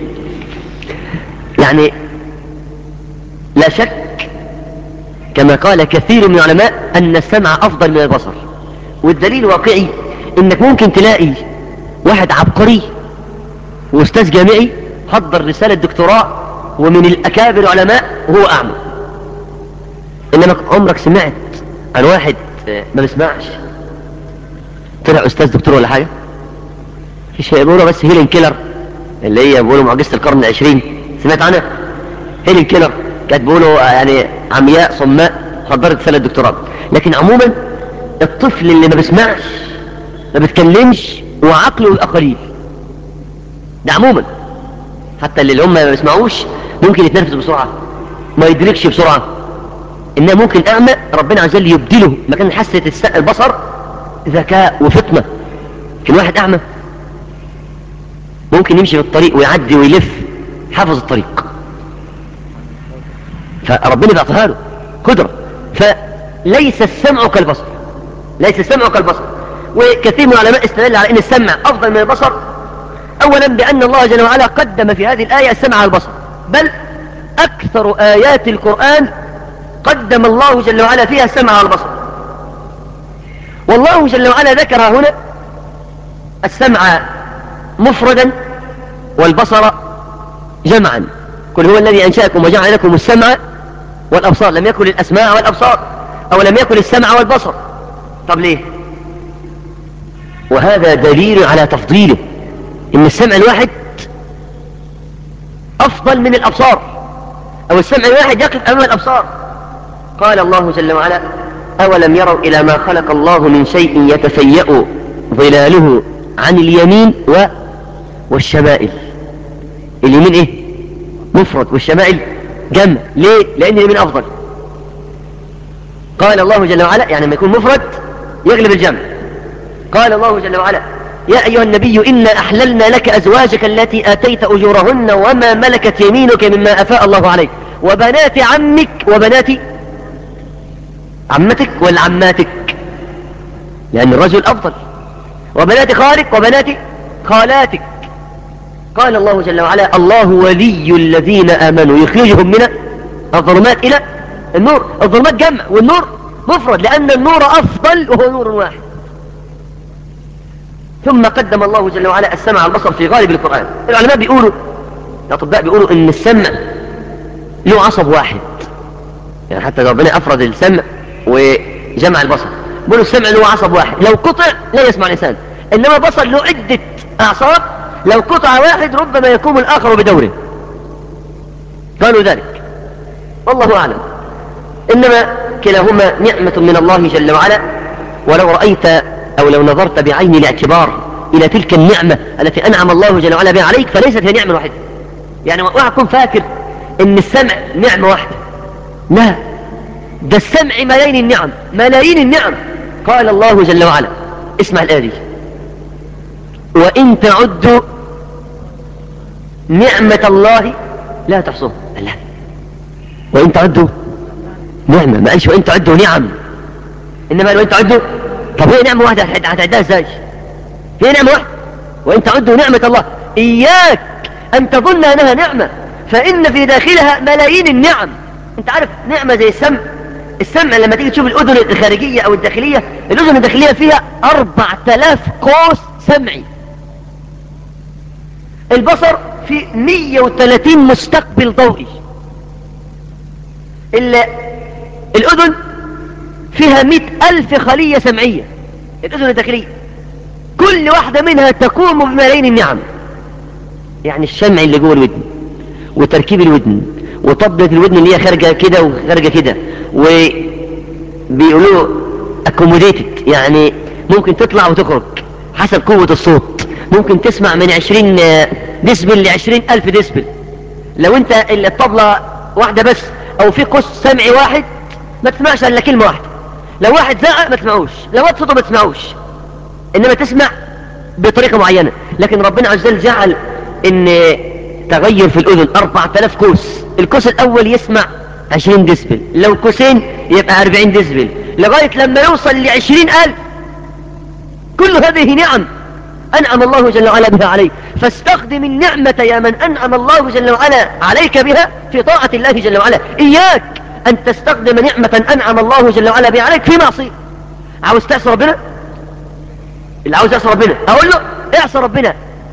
يعني لا شك كما قال كثير من العلماء أن السمع أفضل من البصر، والدليل واقعي إنك ممكن تلاقي واحد عبقري واستاذ جامعي حضر رسالة دكتوراه ومن الأكابر العلماء وهو أعمى. إنما عمرك سمعت عن واحد ما بيسمعش طلع أستاذ دكتور ولا حاجة؟ فيش. بيقولوا بس هيلين كيلر اللي هي بيقولوا معجزة القرن العشرين، سمعت عنها؟ هيلين كيلر كانت بيقولوا يعني عمياء صماء حضرت رسالة دكتوراه. لكن عموما الطفل اللي ما بيسمعش ما بيتكلمش وعقله يبقى قليل، ده عموما. حتى اللي هم ما بيسمعوش ممكن يتنرفز بسرعة، ما يدركش بسرعة. إنه ممكن أعمى ربنا عز وجل يبدله مكان حاسة البصر ذكاء وفطنة. لكن واحد أعمى ممكن يمشي في الطريق ويعدي ويلف حافظ الطريق، فربنا بيعطيها له قدرة. فليس السمع كالبصر، ليس السمع كالبصر. وكثير من العلماء استدل على أن السمع أفضل من البصر أولا بأن الله جل وعلا قدم في هذه الآية السمع على البصر، بل أكثر آيات القرآن قدم الله جل وعلا فيها السمع على البصر. والله جل وعلا ذكر هنا السمع مفردا والبصر جمعا. قل هو الذي أنشأكم وجعل لكم السمع والأبصار، لم يكن الأسماع والأبصار أو لم يكن السمع والبصر. طب ليه؟ وهذا دليل على تفضيله، إن السمع الواحد أفضل من الأبصار، أو السمع الواحد يقف أمام الأبصار. قال الله جل وعلا أولم يروا إلى ما خلق الله من شيء يتفيأ ظلاله عن اليمين و... والشمائل. اليمين إيه؟ مفرد، والشمائل جمع. ليه؟ لأن اليمين أفضل. قال الله جل وعلا يعني لما يكون مفرد يغلب الجمع. قال الله جل وعلا يا أيها النبي إنا أحللنا لك أزواجك التي آتيت أجورهن وما ملكت يمينك مما أفاء الله عليك وبنات عمك وبنات عمتك والعماتك، لأن الرجل أفضل، وبنات خالك وبنات خالاتك. قال الله جل وعلا الله ولي الذين آمنوا يخرجهم من الظلمات إلى النور. الظلمات جمع والنور مفرد لأن النور أفضل وهو نور واحد. ثم قدم الله جل وعلا السمع والبصر في غالب القرآن. العلماء بيقولوا الأطباء بيقولوا إن السمع له عصب واحد، يعني حتى ربنا أفرد السمع وجمع البصر، بيقولوا السمع له عصب واحد، لو قطع لا يسمع الإنسان، إنما البصر له عدة أعصاب، لو قطع واحد ربما يقوم الآخر بدوره. قالوا ذلك والله أعلم. إنما كلاهما نعمة من الله جل وعلا، ولو رأيت أو لو نظرت بعين الاعتبار إلى تلك النعمة التي أنعم الله جل وعلا بها عليك فليست هي نعمة واحدة. يعني اوعى تكون فاكر إن السمع نعمة واحدة، لا، ده السمع ملايين النعم، ملايين النعم. قال الله جل وعلا، اسمع الآية دي، وإن تعدوا نعمة الله لا تحصوها. لا، وإن تعدوا نعمة، ما قالش وإن تعدوا نعم، إنما وإن تعدوا. طب هي نعمة واحدة هتعدها ازاي؟ هي نعمة واحدة، وإن تعدوا نعمة الله. إياك أن تظن أنها نعمة، فإن في داخلها ملايين النعم. أنت عارف نعمة زي السمع، السمع لما تيجي تشوف الأذن الخارجية أو الداخلية، الأذن الداخلية فيها أربعة آلاف قوس سمعي. البصر في مية وثلاثين مستقبل ضوئي. الأذن فيها مئة ألف خلية سمعية، الأذن الداخلية كل واحدة منها تقوم بملايين النعم. يعني الشمع اللي جوه الودن، وتركيب الودن، وطبلة الودن اللي هي خارجة كده وخارجة كده، وبيقولوا accommodated، يعني ممكن تطلع وتخرج حسب قوة الصوت، ممكن تسمع من عشرين ديسبل لعشرين ألف ديسبل. لو انت الطبلة واحدة بس او في قوس سمعي واحد ما تسمعش الا كلمة واحدة، لو واحد زعق ما تسمعوش، لو واحد صوته ما تسمعوش، انما تسمع بطريقة معينة. لكن ربنا عز وجل جعل ان تغير في الاذن أربعة آلاف قوس، القوس الاول يسمع عشرين ديسبل، لو قوسين يبقى أربعين ديسبل، لغاية لما يوصل لعشرين ألف. كل هذه نعم أنعم الله جل وعلا بها عليك، فاستخدم النعمة يا من أنعم الله جل وعلا عليك بها في طاعة الله جل وعلا. إياك أن تستخدم نعمة أنعم الله جل وعلا بها عليك في معصية. عاوز تعصي ربنا؟ اللي عاوز يعصي ربنا أقول له اعصي ربنا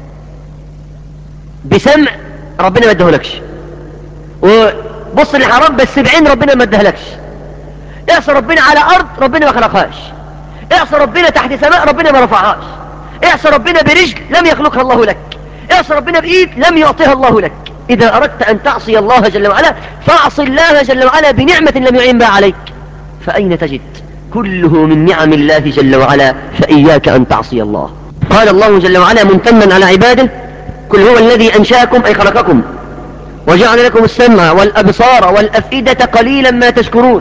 بسمع ربنا ما ادهولكش، وبص للحرام بس بعين ربنا ما ادهلكش، اعصي ربنا على أرض ربنا ما خلقهاش، اعصي ربنا تحت سماء ربنا ما رفعهاش، اعصي ربنا برجل لم يخلقها الله لك، اعصي ربنا بإيد لم يعطيها الله لك. إذا أردت أن تعصي الله جل وعلا فاعصي الله جل وعلا بنعمة لم يعين بها عليك، فأين تجد؟ كله من نعم الله جل وعلا، فإياك أن تعصي الله. قال الله جل وعلا ممتنا على عباده، قل هو الذي أنشأكم أي خلقكم وجعل لكم السمع والأبصار والأفئدة قليلا ما تشكرون.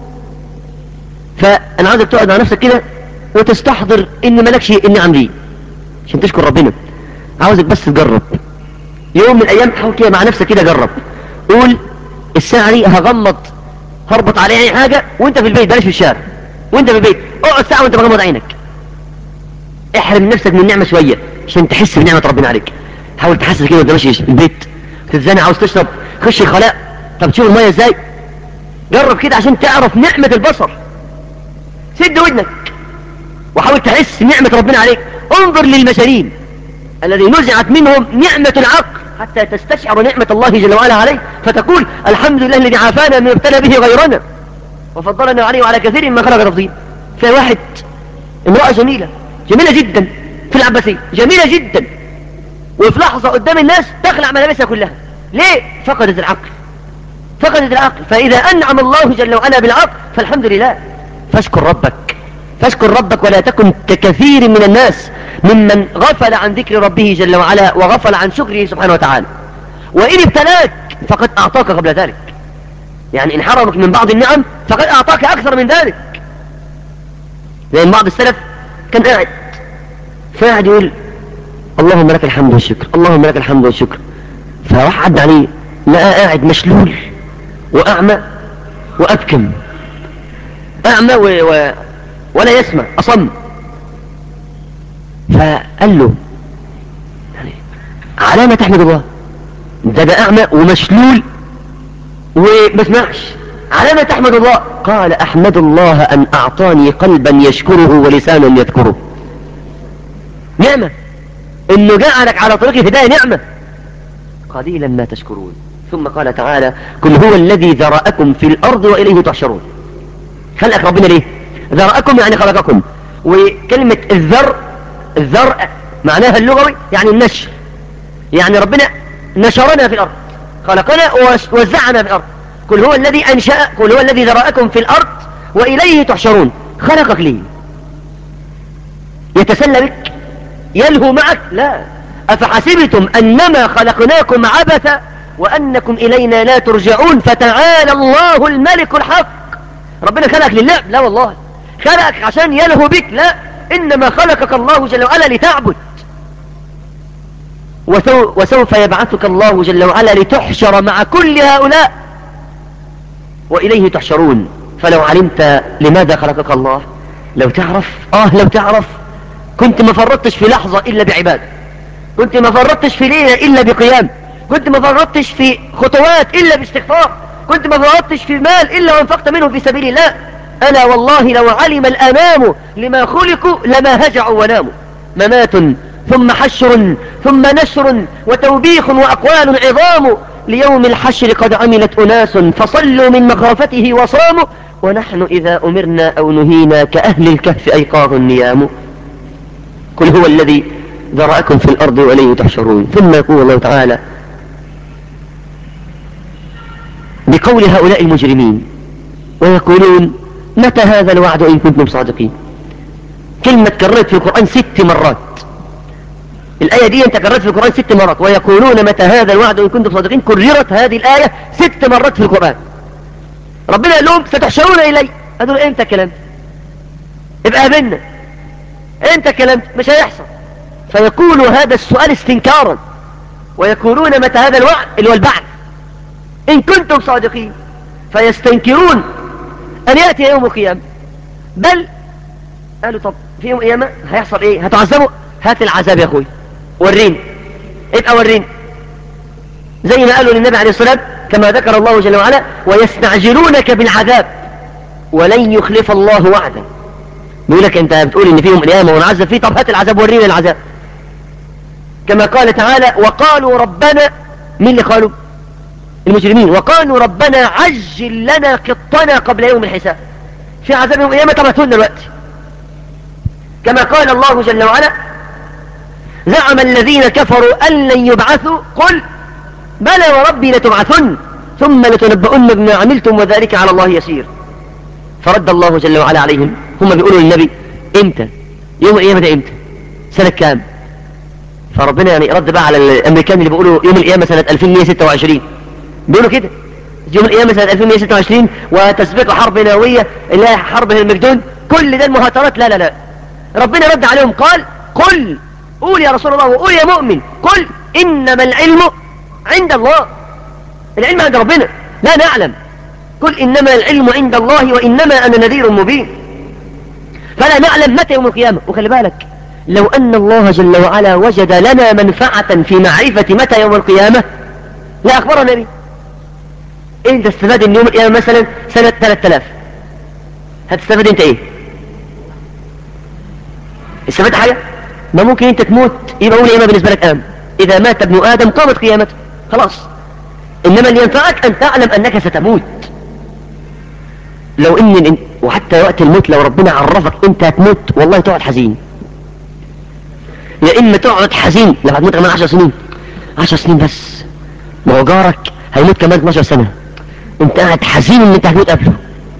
فأنا عايزك تقعد مع نفسك كده وتستحضر إن ملكش النعم دي عشان تشكر ربنا. عاوزك بس تجرب يوم من الأيام، حاول كده مع نفسك كده، جرب قول الساعة دي هغمض هربط عليها أي حاجة وانت في البيت، بلاش في الشارع، وانت في البيت اقعد ساعة وانت مغمض عينك، احرم نفسك من النعمة شوية عشان تحس بنعمة ربنا عليك. حاول تحسس كده وانت ماشي في البيت تتزنق، عاوز تشرب خش الخلاء، طب تشوف المية ازاي، جرب كده عشان تعرف نعمة البصر. سد ودنك وحاول تحس نعمة ربنا عليك. انظر للمجانين الذي نزعت منهم نعمة العقل حتى تستشعر نعمة الله جل وعلا عليه، فتقول الحمد لله الذي عافانا من ابتلى به غيرنا وفضلنا عليه وعلى كثير ما خلق تفضيل. في واحد امرأة جميلة جميلة جدا في العباسية، جميلة جدا، وفي لحظة قدام الناس تخلع ملابسها كلها. ليه؟ فقدت العقل، فقدت العقل. فإذا أنعم الله جل وعلا بالعقل فالحمد لله، فاشكر ربك، فاشكر ربك ولا تكن ككثير من الناس ممن غفل عن ذكر ربه جل وعلا وغفل عن شكره سبحانه وتعالى. وإن ابتلاك فقد أعطاك قبل ذلك، يعني إن حرمك من بعض النعم فقد أعطاك أكثر من ذلك. لأن بعض السلف كان قاعد فقاعد يقول اللهم لك الحمد والشكر، اللهم لك الحمد والشكر، فراح عد عليه لقى قاعد مشلول وأعمى وأبكم، أعمى و... و... ولا يسمع، أصم. فقال له يعني علامة تحمد الله، ده ده أعمى ومشلول وما سمعش، علامة تحمد الله. قال أحمد الله أن أعطاني قلبا يشكره ولسانا يذكره. نعمة إنه جعلك على طريق الهداية، نعمة. قليلا ما تشكرون. ثم قال تعالى قل هو الذي ذرأكم في الأرض وإليه تحشرون. خلقك ربنا ليه؟ ذرأكم يعني خلقكم. وكلمة الذر الذرء معناها اللغوي يعني النشر، يعني ربنا نشرنا في الأرض، خلقنا ووزعنا في الأرض. قل هو الذي أنشأ قل هو الذي ذرأكم في الأرض وإليه تحشرون. خلقك ليه؟ يتسلى بك؟ يلهو معك؟ لا. أفحسبتم أنما خلقناكم عبثا وأنكم إلينا لا ترجعون فتعالى الله الملك الحق. ربنا خلقك للعب؟ لا والله. خلقك عشان يلهو بك؟ لا، إنما خلقك الله جل وعلا لتعبد. وسوف يبعثك الله جل وعلا لتحشر مع كل هؤلاء وإليه تحشرون. فلو علمت لماذا خلقك الله، لو تعرف آه لو تعرف كنت ما فرطتش في لحظة إلا بعبادة، كنت ما فرطتش في ليلة إلا بقيام، كنت ما فرطتش في خطوات إلا باستغفار، كنت ما فرطتش في مال إلا وانفقت منه في سبيل الله. ألا والله لو علم الأنام لما خلقوا لما هجعوا وناموا. ممات ثم حشر ثم نشر وتوبيخ وأقوال عظام ليوم الحشر قد عملت أناس فصلوا من مخافته وصاموا ونحن إذا أمرنا أو نهينا كأهل الكهف أيقاظ النيام. قل هو الذي ذرأكم في الأرض وإليه تحشرون. ثم يقول الله تعالى بقول هؤلاء المجرمين ويقولون متى هذا الوعد إن كنتم صادقين. كلمة كررت في القرآن ست مرات. الآية دي انت كررت في القرآن ست مرات. ويقولون متى هذا الوعد إن كنتم صادقين. كررت هذه الآية ست مرات في القرآن. ربنا قال لهم ستحشرون إلي. قالوا امتى كلامت؟ ابقى قابلنا امتى كلامت؟ مش هيحصل. فيقول هذا السؤال استنكارا ويقولون متى هذا الوعد اللي هو البعث إن كنتم صادقين. فيستنكرون أن يأتي يوم القيامة. بل قالوا طب في يوم القيامة هيحصل ايه؟ هتعذبوا؟ هات العذاب يا اخوي ورين، ابقى ورين. زي ما قالوا للنبي عليه الصلاة والسلام كما ذكر الله جل وعلا ويستعجلونك بالعذاب ولن يخلف الله وعدا. بيقول لك انت بتقول ان في يوم القيامة ونعذب فيه، طب هات العذاب ورينا العذاب. كما قال تعالى وقالوا ربنا، مين اللي قالوا؟ المجرمين. وقالوا ربنا عجل لنا قطنا قبل يوم الحساب. في عذاب يوم القيامة تبعتونا الوقت. كما قال الله جل وعلا زعم الذين كفروا أن لن يبعثوا قل بلى وربي لتبعثن ثم لتنبؤن بما عملتم وذلك على الله يسير. فرد الله جل وعلا عليهم. هم بيقولوا للنبي امتى يوم القيامة ده؟ امتى؟ سنة كام؟ فربنا يعني رد بقى على الامريكان اللي بيقولوا يوم القيامة سنة ألفين ومئة وستة وعشرين. بيقولوا كده يوم القيامة سنة ألفين ومئة وستة وعشرين وتسبيق حرب نووية اللي هي حرب المجدون، كل ده المهاترات. لا لا لا، ربنا رد عليهم قال قل، قول يا رسول الله وقول يا مؤمن، قل إنما العلم عند الله. العلم عند ربنا، لا نعلم. قل إنما العلم عند الله وإنما أنا نذير مبين. فلا نعلم متى يوم القيامة. وخلي بالك لو أن الله جل وعلا وجد لنا منفعة في معرفة متى يوم القيامة لا أخبرنا به. انت استفاد ان يوم القيامة مثلا سنة ثلاثة آلاف، هتستفاد انت ايه؟ استفاد حاجة؟ ما ممكن انت تموت يبقى يوم القيامة بالنسبة لك آم. اذا مات ابن آدم قامت قيامته خلاص. انما اللي ينفعك ان تعلم انك ستموت. لو ان وحتى وقت الموت لو ربنا عرفك انت هتموت والله تقعد حزين. يا اما تقعد حزين لو هتموت كمان عشر سنين، عشر سنين بس، ما هو جارك هيموت كمان اثناشر سنة، انت قاعد حزين ان انت هتموت قبله.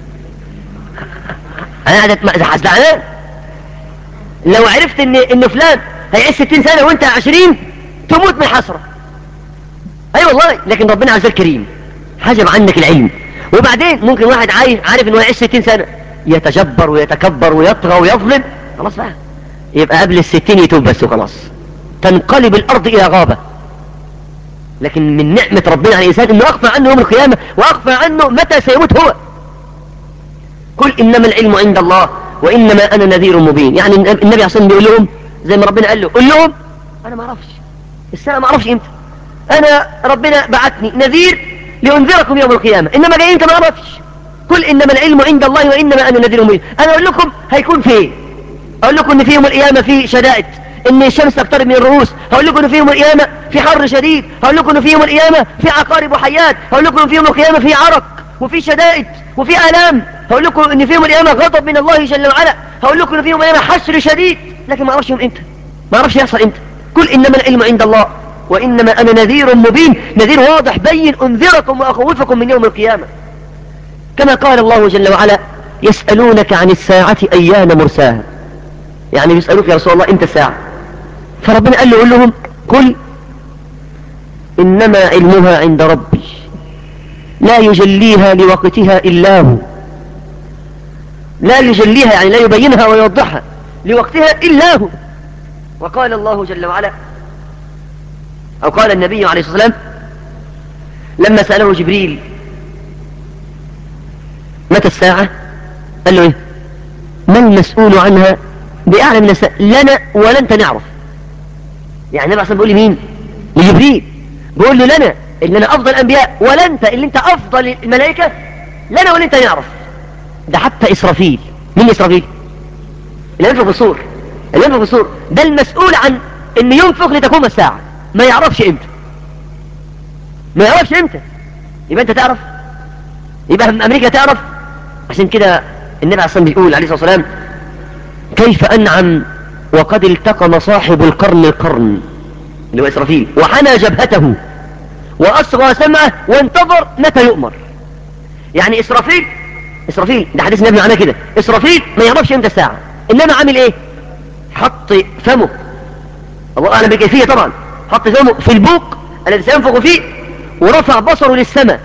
انا قاعد زعلان لو عرفت ان ان فلان هيعيش ستين سنة وانت عشرين تموت من حسرة. اي أيوة والله. لكن ربنا عز وجل كريم حجب عنك العلم. وبعدين ممكن واحد عايز عارف انه هيعيش ستين سنة يتجبر ويتكبر ويطغى ويظلم، خلاص بقى يبقى قبل الستين يتوب بس وخلاص، تنقلب الارض الى غابة. لكن من نعمة ربنا على الإنسان انه اخفى عنه يوم القيامة واخفى عنه متى سيموت هو. قل انما العلم عند الله وانما انا نذير مبين. يعني النبي عصام بيقول لهم زي ما ربنا قال له قل لهم انا ما اعرفش السنة، ما اعرفش امتى، انا ربنا بعتني نذير لانذركم يوم القيامة، انما جاي انت ما اعرفش. قل انما العلم عند الله وانما انا نذير مبين. انا اقول لكم هيكون في ايه، اقول لكم ان في يوم القيامة في شدائد، ان الشمس تقترب من الرؤوس، هقول لكم ان في يوم القيامة في حر شديد، هقول لكم ان في يوم القيامة في عقارب وحيات، هقول لكم ان في يوم القيامة في عرق وفي شدائد وفي آلام، هقول لكم ان في يوم القيامة غضب من الله جل وعلا، هقول لكم ان في يوم القيامة حشر شديد، لكن ما اعرفش يوم امتى، ما اعرفش يحصل امتى. قل انما العلم عند الله وانما انا نذير مبين، نذير واضح بين انذركم واخوفكم من يوم القيامة. كما قال الله جل وعلا يسألونك عن الساعة ايان مرساها، يعني يسألوك يا رسول الله امتى الساعة، فربنا قال له قل لهم قل انما علمها عند ربي لا يجليها لوقتها الا هو، لا يجليها يعني لا يبينها ويوضحها لوقتها الا هو. وقال الله جل وعلا او قال النبي عليه الصلاة والسلام لما سأله جبريل متى الساعة قال له ايه؟ ما المسؤول عنها بأعلم من الساعة، لنا ولا انت نعرف. يعني النبي اصلا بيقول لمين؟ لجبريل، بيقول له لنا اللي انا افضل الانبياء ولا انت اللي انت افضل الملائكة، لنا ولا انت نعرف. ده حتى اسرافيل، مين اسرافيل؟ اللي ينفخ بالصور، اللي ينفخ بالصور ده المسؤول عن ان ينفخ لتقوم الساعة، ما يعرفش امتى، ما يعرفش امتى. يبقى انت تعرف؟ يبقى في امريكا تعرف؟ عشان كده النبي عليه الصلاة والسلام بيقول عليه الصلاة والسلام كيف انعم وقد التقم صاحب القرن القرن اللي هو اسرافيل وحنى جبهته واصغى سمعه وانتظر متى يؤمر. يعني اسرافيل اسرافيل ده حديث النبي معناه كده، اسرافيل ما يعرفش امتى الساعة، انما عامل ايه؟ حط فمه، الله اعلم بالكيفية طبعا، حط فمه في البوق الذي سينفخ فيه ورفع بصره للسماء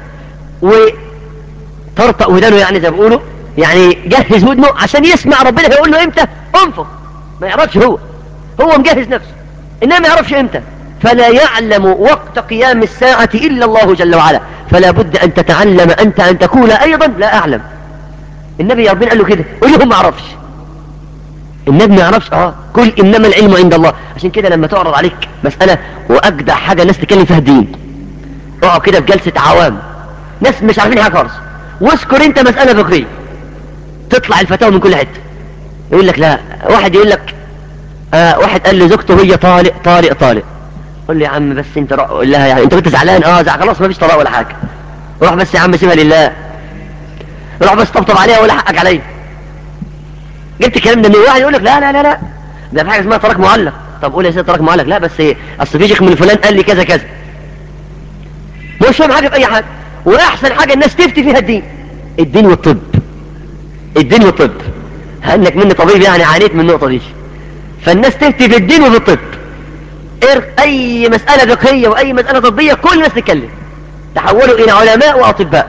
وطرطق ودانه، يعني زي ما بيقولوا يعني جهز ودنه عشان يسمع ربنا هيقول له امتى انفخ. ما يعرفش، هو هو مجهز نفسه انما ما يعرفش امتى. فلا يعلم وقت قيام الساعة الا الله جل وعلا، فلا بد ان تتعلم انت ان تقول ايضا لا اعلم. النبي ربنا قال له كده قل له ما اعرفش، النبي ما يعرفش. اه قل انما العلم عند الله. عشان كده لما تعرض عليك مسألة واجدع حاجة الناس تتكلم فيها الدين، اقعد كده في جلسة عوام ناس مش عارفين حاجة خالص واذكر انت مسألة فقهية، تطلع الفتاوى من كل حتة. يقول لك لا، واحد يقول لك آه واحد قال لي زوجته هي طالق طالق طالق، قول لي يا عم بس انت رأ... قول لها يعني انت كنت زعلان؟ اه زعل، خلاص ما فيش طلاق ولا حاجة، روح بس يا عم سيبها لله، روح بس طبطب عليها ولا حقك عليا. جبت الكلام ده من واحد يقول لك لا لا لا لا ده في حاجة اسمها طلاق معلق. طب قول يا سيدي طلاق معلق، لا بس ايه اصل في شيخ من فلان قال لي كذا كذا، مش فاهم حاجة في اي حاجة. واحسن حاجة الناس تفتي فيها الدين، الدين والطب، الدين والطب، هانك مني طبيب يعني عانيت من النقطة دي. فالناس تفتي في الدين وفي الطب، اي مسألة فقهية واي مسألة طبية كل الناس تتكلم، تحولوا الى علماء واطباء.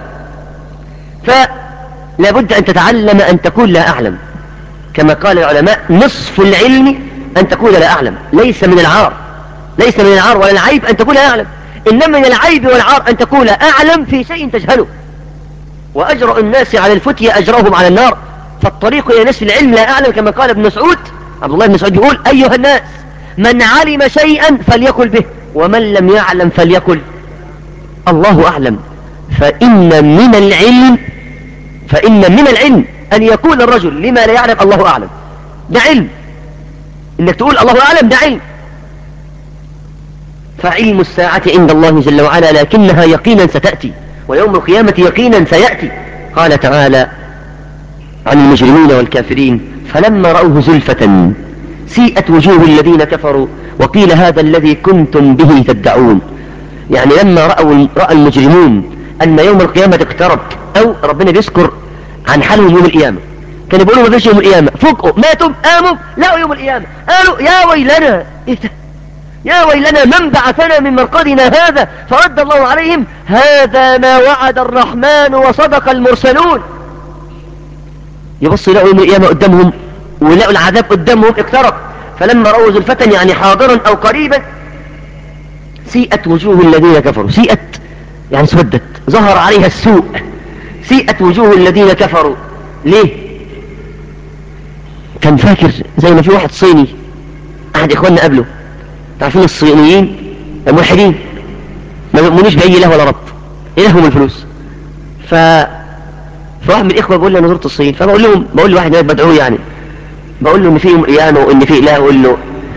فلا بد ان تتعلم ان تقول لا اعلم، كما قال العلماء نصف العلم ان تقول لا اعلم. ليس من العار، ليس من العار ولا العيب ان تقول لا اعلم، انما من العيب والعار ان تقول اعلم في شيء تجهله. واجرأ الناس على الفتية اجرهم على النار، فالطريق الى نصف العلم لا اعلم، كما قال ابن مسعود، عبد الله بن مسعود يقول ايها الناس من علم شيئا فليقل به ومن لم يعلم فليقل الله اعلم. فان من العلم فان من العلم ان يقول الرجل لما لا يعلم الله اعلم، ده علم، انك تقول الله اعلم ده علم. فعلم الساعة عند الله جل وعلا لكنها يقينا ستأتي، ويوم القيامة يقينا سيأتي. قال تعالى عن المجرمين والكافرين فلما رأوه زلفة سيئت وجوه الذين كفروا وقيل هذا الذي كنتم به تدعون. يعني لما رأوا رأى المجرمون أن يوم القيامة اقترب، أو ربنا بيذكر عن حالهم يوم القيامة، كانوا بيقولوا ما فيش يوم القيامة، فوقوا ماتوا قاموا لقوا يوم القيامة، قالوا يا ويلنا يا ويلنا من بعثنا من مرقدنا هذا، فرد الله عليهم هذا ما وعد الرحمن وصدق المرسلون. يبصوا يلاقوا يوم القيامة قدامهم ويلاقوا العذاب قدامهم اقترب. فلما رأوا زلفة يعني حاضرا أو قريبا سيئت وجوه الذين كفروا، سيئت يعني سودت، ظهر عليها السوء، سيئت وجوه الذين كفروا. ليه؟ كان فاكر زي ما في واحد صيني أحد إخواننا قبله، تعرفين الصينيين ملحدين ما بيؤمنوش بأي إله ولا رب، إلههم الفلوس. ف فواحد من الإخوة بيقول لي أنا زرت الصين، فبقول لهم بقول له واحد بدعوه يعني، بقول له إن في يوم قيامة وإن في إله، أقول له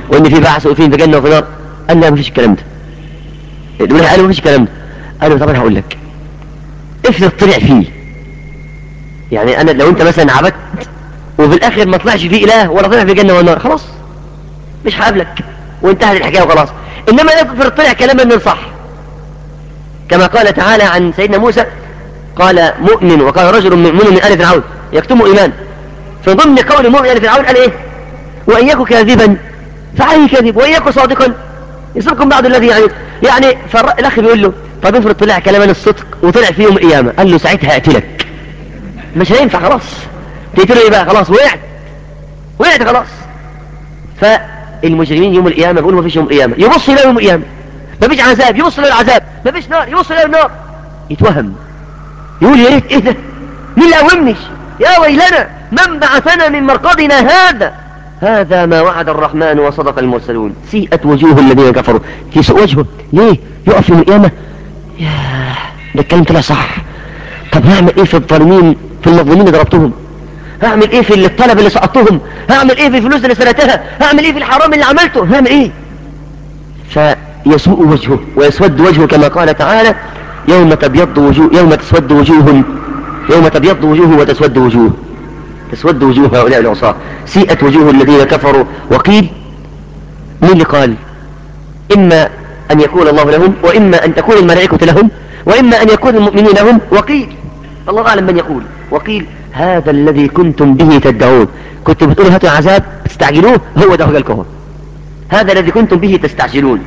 وان في بعث وفي جنه وفي نار. قال لا مفيش الكلام ده. قالوا مفيش الكلام ده. قالوا طب انا هقول لك، افرض طلع فيه، يعني انا لو انت مثلا عبدت وفي الاخر ما طلعش فيه اله ولا طلع في جنه ولا نار، خلاص مش هقابلك وانتهت الحكايه وخلاص. انما افرض طلع كلام من صح، كما قال تعالى عن سيدنا موسى قال مؤمن، وقال رجل مؤمن من آل فرعون يكتم إيمان. في ضمن قول مؤمن آل فرعون قال إيه؟ وإن يكن كاذبا فعليه كذب وإن يكن صادقا يصيبكم بعض الذي يعني يعني فالأخ بيقول له طب افرض طلع كلام الصدق وطلع في يوم القيامة، قال له ساعتها أقتلك. مش هينفع خلاص تقتله إيه بقى؟ خلاص وقعت وقعت خلاص. فالمجرمين يوم القيامة بيقولوا ما فيش يوم القيامة، يبص إلى يوم القيامة ما فيش عذاب، يبص إلى العذاب ما فيش نار، يبص إلى النار يتوهم، يقول يا ريت ايه ده، مين اللي قومني، يا ويلنا من بعثنا من مرقدنا هذا، هذا ما وعد الرحمن وصدق المرسلون. سيئت وجوه الذين كفروا، في سوء وجهه ليه؟ يقف يوم القيامة ياه ده الكلام طلع صح. طب هعمل ايه في الظالمين، في المظلومين اللي ضربتهم؟ هعمل ايه في الطلب اللي سقطتهم؟ هعمل ايه في الفلوس اللي سرقتها؟ هعمل ايه في الحرام اللي عملته؟ هعمل ايه؟ فيسوء وجهه ويسود وجهه كما قال تعالى يوم تبيض وجوه يوم تسود وجوه يوم تبيض وجوه وتسود وجوه، تسود وجوه هؤلاء العصاة. سيئت وجوه الذين كفروا. وقيل من اللي قال إما أن يكون الله لهم وإما أن تكون الملائكة لهم وإما أن يكون المؤمنين لهم. وقيل الله أعلم من يقول. وقيل هذا الذي كنتم به تدعون، كنتم بتقولوا هاتوا عذاب تستعجلوه، هو ده هو هذا الذي كنتم به تستعجلون.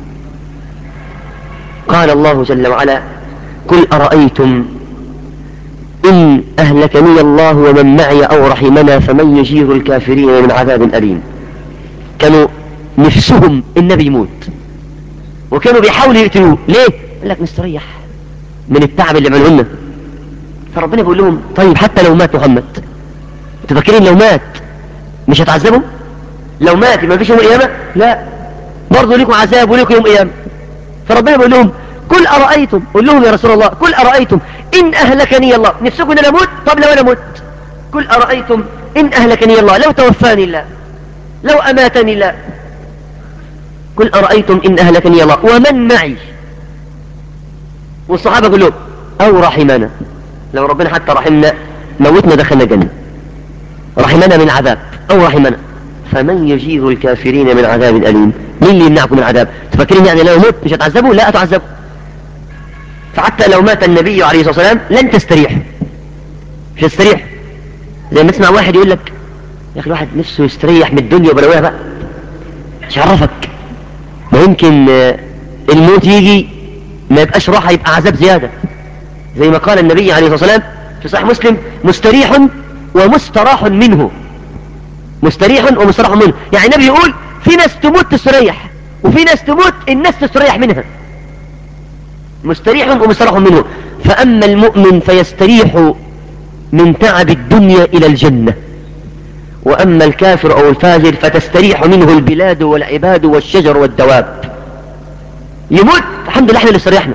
قال الله جل وعلا قل أرأيتم إن أهلكني الله ومن معي أو رحمنا فمن يجير الكافرين من عذاب أليم. كانوا نفسهم النبي يموت وكانوا بيحاولوا يقتلوه، ليه؟ قال لك نستريح من التعب اللي عمله لنا. فربنا بيقول لهم طيب حتى لو مات محمد، انتوا فاكرين لو مات مش هتعذبوا؟ لو مات ما فيش يوم قيامة؟ لا برضه ليكم عذاب وليكم يوم قيامة. فربنا بيقول لهم قل أرأيتم، قل لهم يا رسول الله قل أرأيتم إن أهلكني الله، نفسكم أن أنا أموت؟ طب لو أنا مت قل أرأيتم إن أهلكني الله، لو توفاني الله، لو أماتني الله، قل أرأيتم إن أهلكني الله ومن معي، والصحابة كلهم أو رحمنا، لو ربنا حتى رحمنا موتنا دخلنا جنة، رحمنا من عذاب أو رحمنا فمن يجير الكافرين من عذاب أليم. مين اللي يمنعكم من عذاب؟ تفكرين يعني لو مت مش هتعذبوا؟ لا هتعذبوا. فحتى لو مات النبي عليه الصلاة والسلام لن تستريح، مش هتستريح. زي ما تسمع واحد يقول لك يا أخي الواحد نفسه يستريح من الدنيا وبلاويها بقى، مش عرفك ما يمكن الموت يجي ما يبقاش راحة، يبقى عذاب زيادة. زي ما قال النبي عليه الصلاة والسلام في صحيح مسلم مستريح ومستراح منه، مستريح ومستراح منه. يعني النبي يقول في ناس تموت تستريح وفي ناس تموت الناس تستريح منها، مستريح ومستراح منه. فأما المؤمن فيستريح من تعب الدنيا إلى الجنة، وأما الكافر أو الفاجر فتستريح منه البلاد والعباد والشجر والدواب. يموت الحمد لله احنا اللي استريحنا.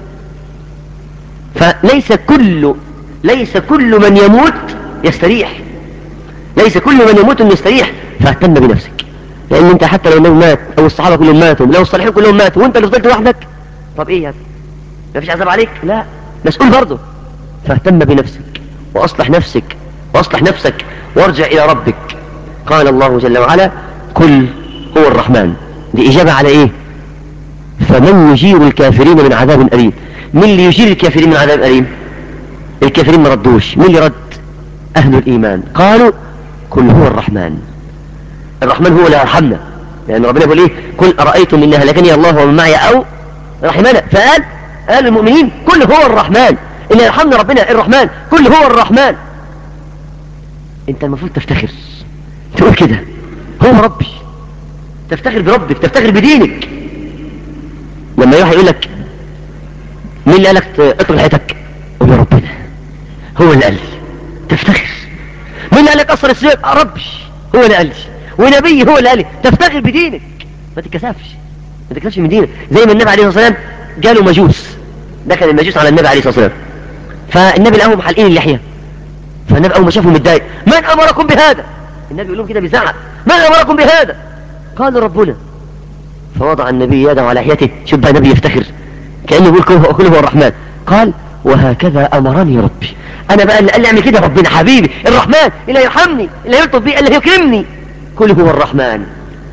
فليس كل ليس كل من يموت يستريح، ليس كل من يموت يستريح. فاهتم بنفسك، لأن انت حتى لو النبي مات أو الصحابة كلهم ماتوا، لو الصالحين كلهم ماتوا وانت اللي فضلت لوحدك، طب ايه يعني؟ ما فيش عذاب عليك؟ لا، مسؤول برضه. فاهتم بنفسك وأصلح نفسك وأصلح نفسك وارجع إلى ربك. قال الله جل وعلا قل هو الرحمن، دي إجابة على إيه؟ فمن يجير الكافرين من عذاب أليم. من اللي يجير الكافرين من عذاب أليم؟ الكافرين ما ردوش. من اللي رد؟ أهل الإيمان قالوا قل هو الرحمن. الرحمن هو اللي يرحمنا، لأن ربنا يقول إيه؟ قل أرأيتم إن أهلكني الله ومن معي أو رحمنا. فقال قال المؤمنين قل هو الرحمن، اللي يرحمنا ربنا الرحمن، قل هو الرحمن. انت المفروض تفتخر تقول كده هو ربي، تفتخر بربك، تفتخر بدينك. لما يروح يقول لك مين اللي قالك اطلق حياتك؟ قول يا ربنا هو اللي قال لي. تفتخر. مين اللي قالك اصر السيف؟ ربي هو اللي قال لي، ونبي هو اللي قال لي. تفتخر بدينك، ما تتكسفش، ما تتكسفش من دينك. زي ما النبي عليه الصلاه والسلام جاله مجوس، دخل المجوس على النبي عليه الصلاه والسلام، فالنبي لقاهم حالقين اللحيه. فالنبي اول ما شافهم متضايق من امركم بهذا؟ النبي يقول لهم كده بيزعق من امركم بهذا؟ قال ربنا. فوضع النبي يده على لحيته. شوف بقى النبي يفتخر كأنه يقول كل هو الرحمن. قال وهكذا أمرني ربي. أنا بقى اللي قال لي اعمل كده ربنا حبيبي الرحمن اللي يرحمني اللي يلطف بي اللي يكرمني. كل هو الرحمن.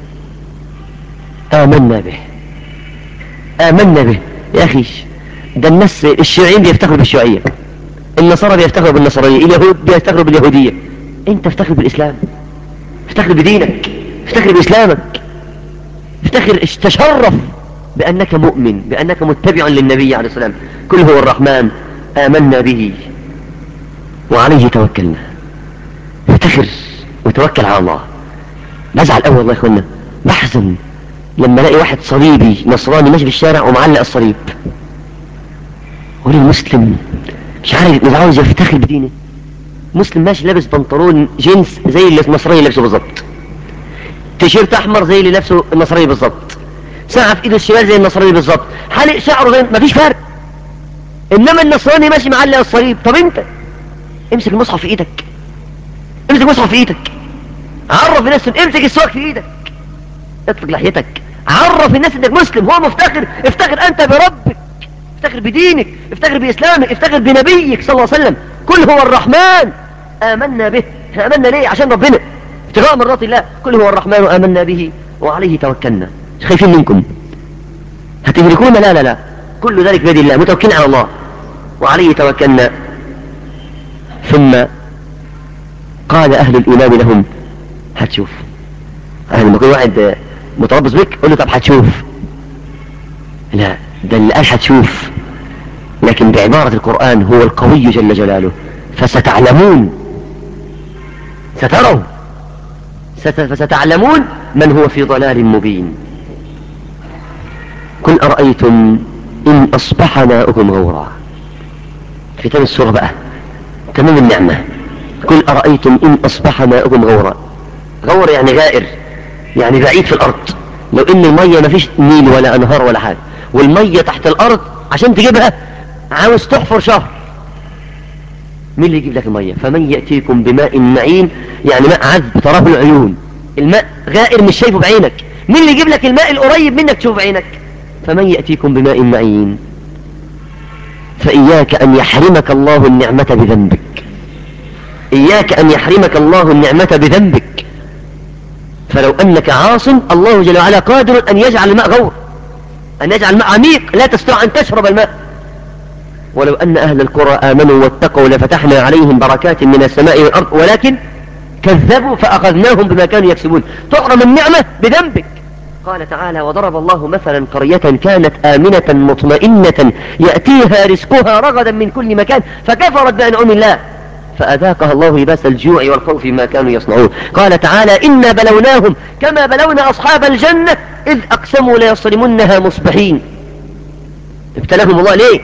آمنا به آمنا به. يا أخي ده الناس الشيوعيين بيفتخروا بالشيوعية، النصارى بيفتخروا بالنصرانية، اليهود بيفتخروا باليهودية. انت افتخر بالإسلام، افتخر بدينك، افتخر بإسلامك، افتخر تشرف بأنك مؤمن بأنك متبع للنبي عليه السلام. كل هو الرحمن آمنا به وعليه توكلنا. افتخر وتوكل على الله. بزعل أول الله يا اخوانا، بحزن لما الاقي واحد صليبي نصراني ماشي في الشارع ومعلق الصليب. وليه المسلم مش عارف مش عاوز يفتخر بدينه. مسلم ماشي لابس بنطلون جينز زي اللي النصراني لابسه بالظبط، تيشيرت احمر زي اللي لابسه النصراني بالظبط، ساعة في ايده الشمال زي النصراني بالظبط، حالق شعره زي مفيش فرق. انما النصراني ماشي معلق الصليب. طب انت امسك المصحف في ايدك، امسك المصحف في ايدك، عرف الناس، امسك السواك في ايدك، اطلق لحيتك، عرف الناس انك مسلم. هو مفتخر، افتخر انت بربك، افتخر بدينك، افتخر باسلامك، افتخر بنبيك صلى الله عليه وسلم. كل هو الرحمن آمنا به. آمنا ليه؟ عشان ربنا، ابتغاء مرضات الله. كل هو الرحمن آمنا به وعليه توكلنا. مش خايفين منكم هتهلكونا، لا لا لا، كل ذلك بيد الله، متوكلين على الله وعليه توكلنا. ثم قال أهل الإيمان لهم هتشوف. يعني لما يكون واحد متربص بك قل له طب هتشوف. لا، ده اللي قال هتشوف لكن بعبارة القرآن هو القوي جل جلاله. فستعلمون، ستروا، ست... فستعلمون من هو في ضلال مبين. قل أرأيتم إن أصبح ماؤكم غورا. ختام السورة بقى تمام النعمة. قل أرأيتم إن أصبح ماؤكم غورا. غور يعني غائر، يعني بعيد في الأرض. لو إن المية ما فيش نيل ولا أنهار ولا حاجة، والمية تحت الأرض عشان تجيبها عاوز تحفر شهر. مين اللي يجيب لك المية؟ فمن يأتيكم بماء معين، يعني ماء عذب تراه العيون، الماء غائر مش شايفه بعينك. مين اللي يجيب لك الماء القريب منك تشوفه بعينك؟ فمن يأتيكم بماء معين. فإياك أن يحرمك الله النعمة بذنبك، إياك أن يحرمك الله النعمة بذنبك. فلو أنك عاص الله جل وعلا قادر أن يجعل الماء غور، أن يجعل الماء عميق لا تستطيع أن تشرب الماء. ولو أن أهل القرى آمنوا واتقوا لفتحنا عليهم بركات من السماء والأرض ولكن كذبوا فأخذناهم بما كانوا يكسبون. تحرم النعمة بذنبك. قال تعالى وضرب الله مثلا قرية كانت آمنة مطمئنة يأتيها رزقها رغدا من كل مكان فكفرت بأنعم الله فأذاقها الله لباس الجوع والخوف ما كانوا يصنعون. قال تعالى إنا بلوناهم كما بلونا أصحاب الجنة إذ أقسموا ليصرمنها مصبحين. ابتلاهم الله ليه؟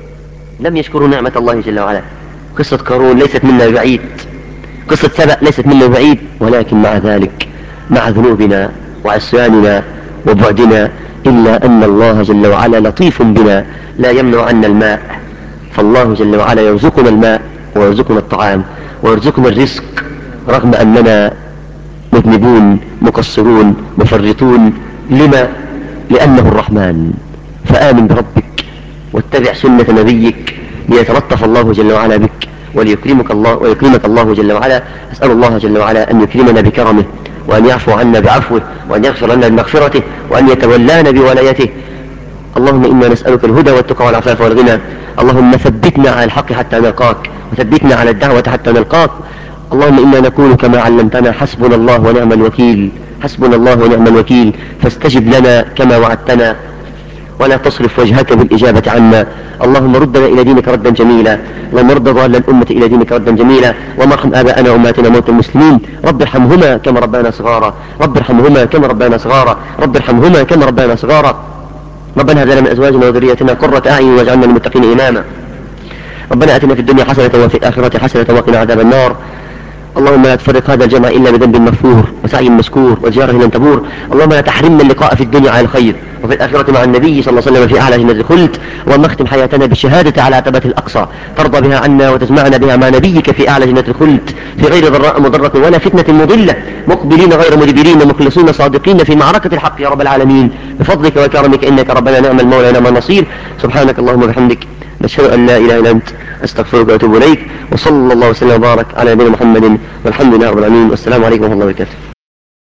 لم يشكروا نعمة الله جل وعلا. قصة قارون ليست منا بعيد، قصة سبأ ليست منا بعيد، ولكن مع ذلك مع ذنوبنا وعصياننا وبعدنا إلا أن الله جل وعلا لطيف بنا لا يمنع عنا الماء. فالله جل وعلا يرزقنا الماء ويرزقنا الطعام ويرزقنا الرزق رغم أننا مذنبون مقصرون مفرطون. لما؟ لأنه الرحمن. فآمن بربك واتبع سنة نبيك ليتلطف الله جل وعلا بك وليكرمك الله ويكرمك الله جل وعلا. أسأل الله جل وعلا أن يكرمنا بكرمه وأن يعفو عنا بعفوه وأن يغفر لنا بمغفرته وأن يتولانا بولايته. اللهم إنا نسألك الهدى والتقى والعفاف والغنى. اللهم ثبتنا على الحق حتى نلقاك وثبتنا على الدعوة حتى نلقاك. اللهم إنا نقول كما علمتنا حسبنا الله ونعم الوكيل، حسبنا الله ونعم الوكيل. فاستجب لنا كما وعدتنا ولا تصرف وجهك بالإجابة عنا. اللهم ردنا إلى دينك ردا جميلا، اللهم رد ضال الأمة إلى دينك ردا جميلا. اللهم ارحم آباءنا وأمهاتنا موتى المسلمين، رب ارحمهما كما ربانا صغارا، رب ارحمهما كما ربانا صغارا، رب ارحمهما كما ربانا صغارا. ربنا هب لنا من أزواجنا وذريتنا قرة أعين واجعلنا للمتقين إماما. ربنا آتنا في الدنيا حسنة وفي الآخرة حسنة وقنا عذاب النار. اللهم لا تفرق هذا الجمع إلا بذنب مغفور وسعي مشكور وزيارة لن تبور. اللهم لا تحرمنا اللقاء في الدنيا على الخير وفي الآخرة مع النبي صلى الله عليه وسلم في أعلى جنة الخلد. اللهم اختم حياتنا بالشهادة على عتبة الأقصى، ترضى بها عنا وتجمعنا بها مع نبيك في أعلى جنة الخلد في غير ضراء مضرة ولا فتنة مضلة، مقبلين غير مدبرين مخلصين صادقين في معركة الحق يا رب العالمين، بفضلك وكرمك إنك ربنا نعم المولى نعم النصير. سبحانك اللهم وبحمدك، نشهد أن لا إله إلا أنت، أستغفرك وأتوب إليك، وصلى الله وسلم وبارك على نبينا محمد والحمد لله رب العالمين، والسلام عليكم ورحمة الله وبركاته.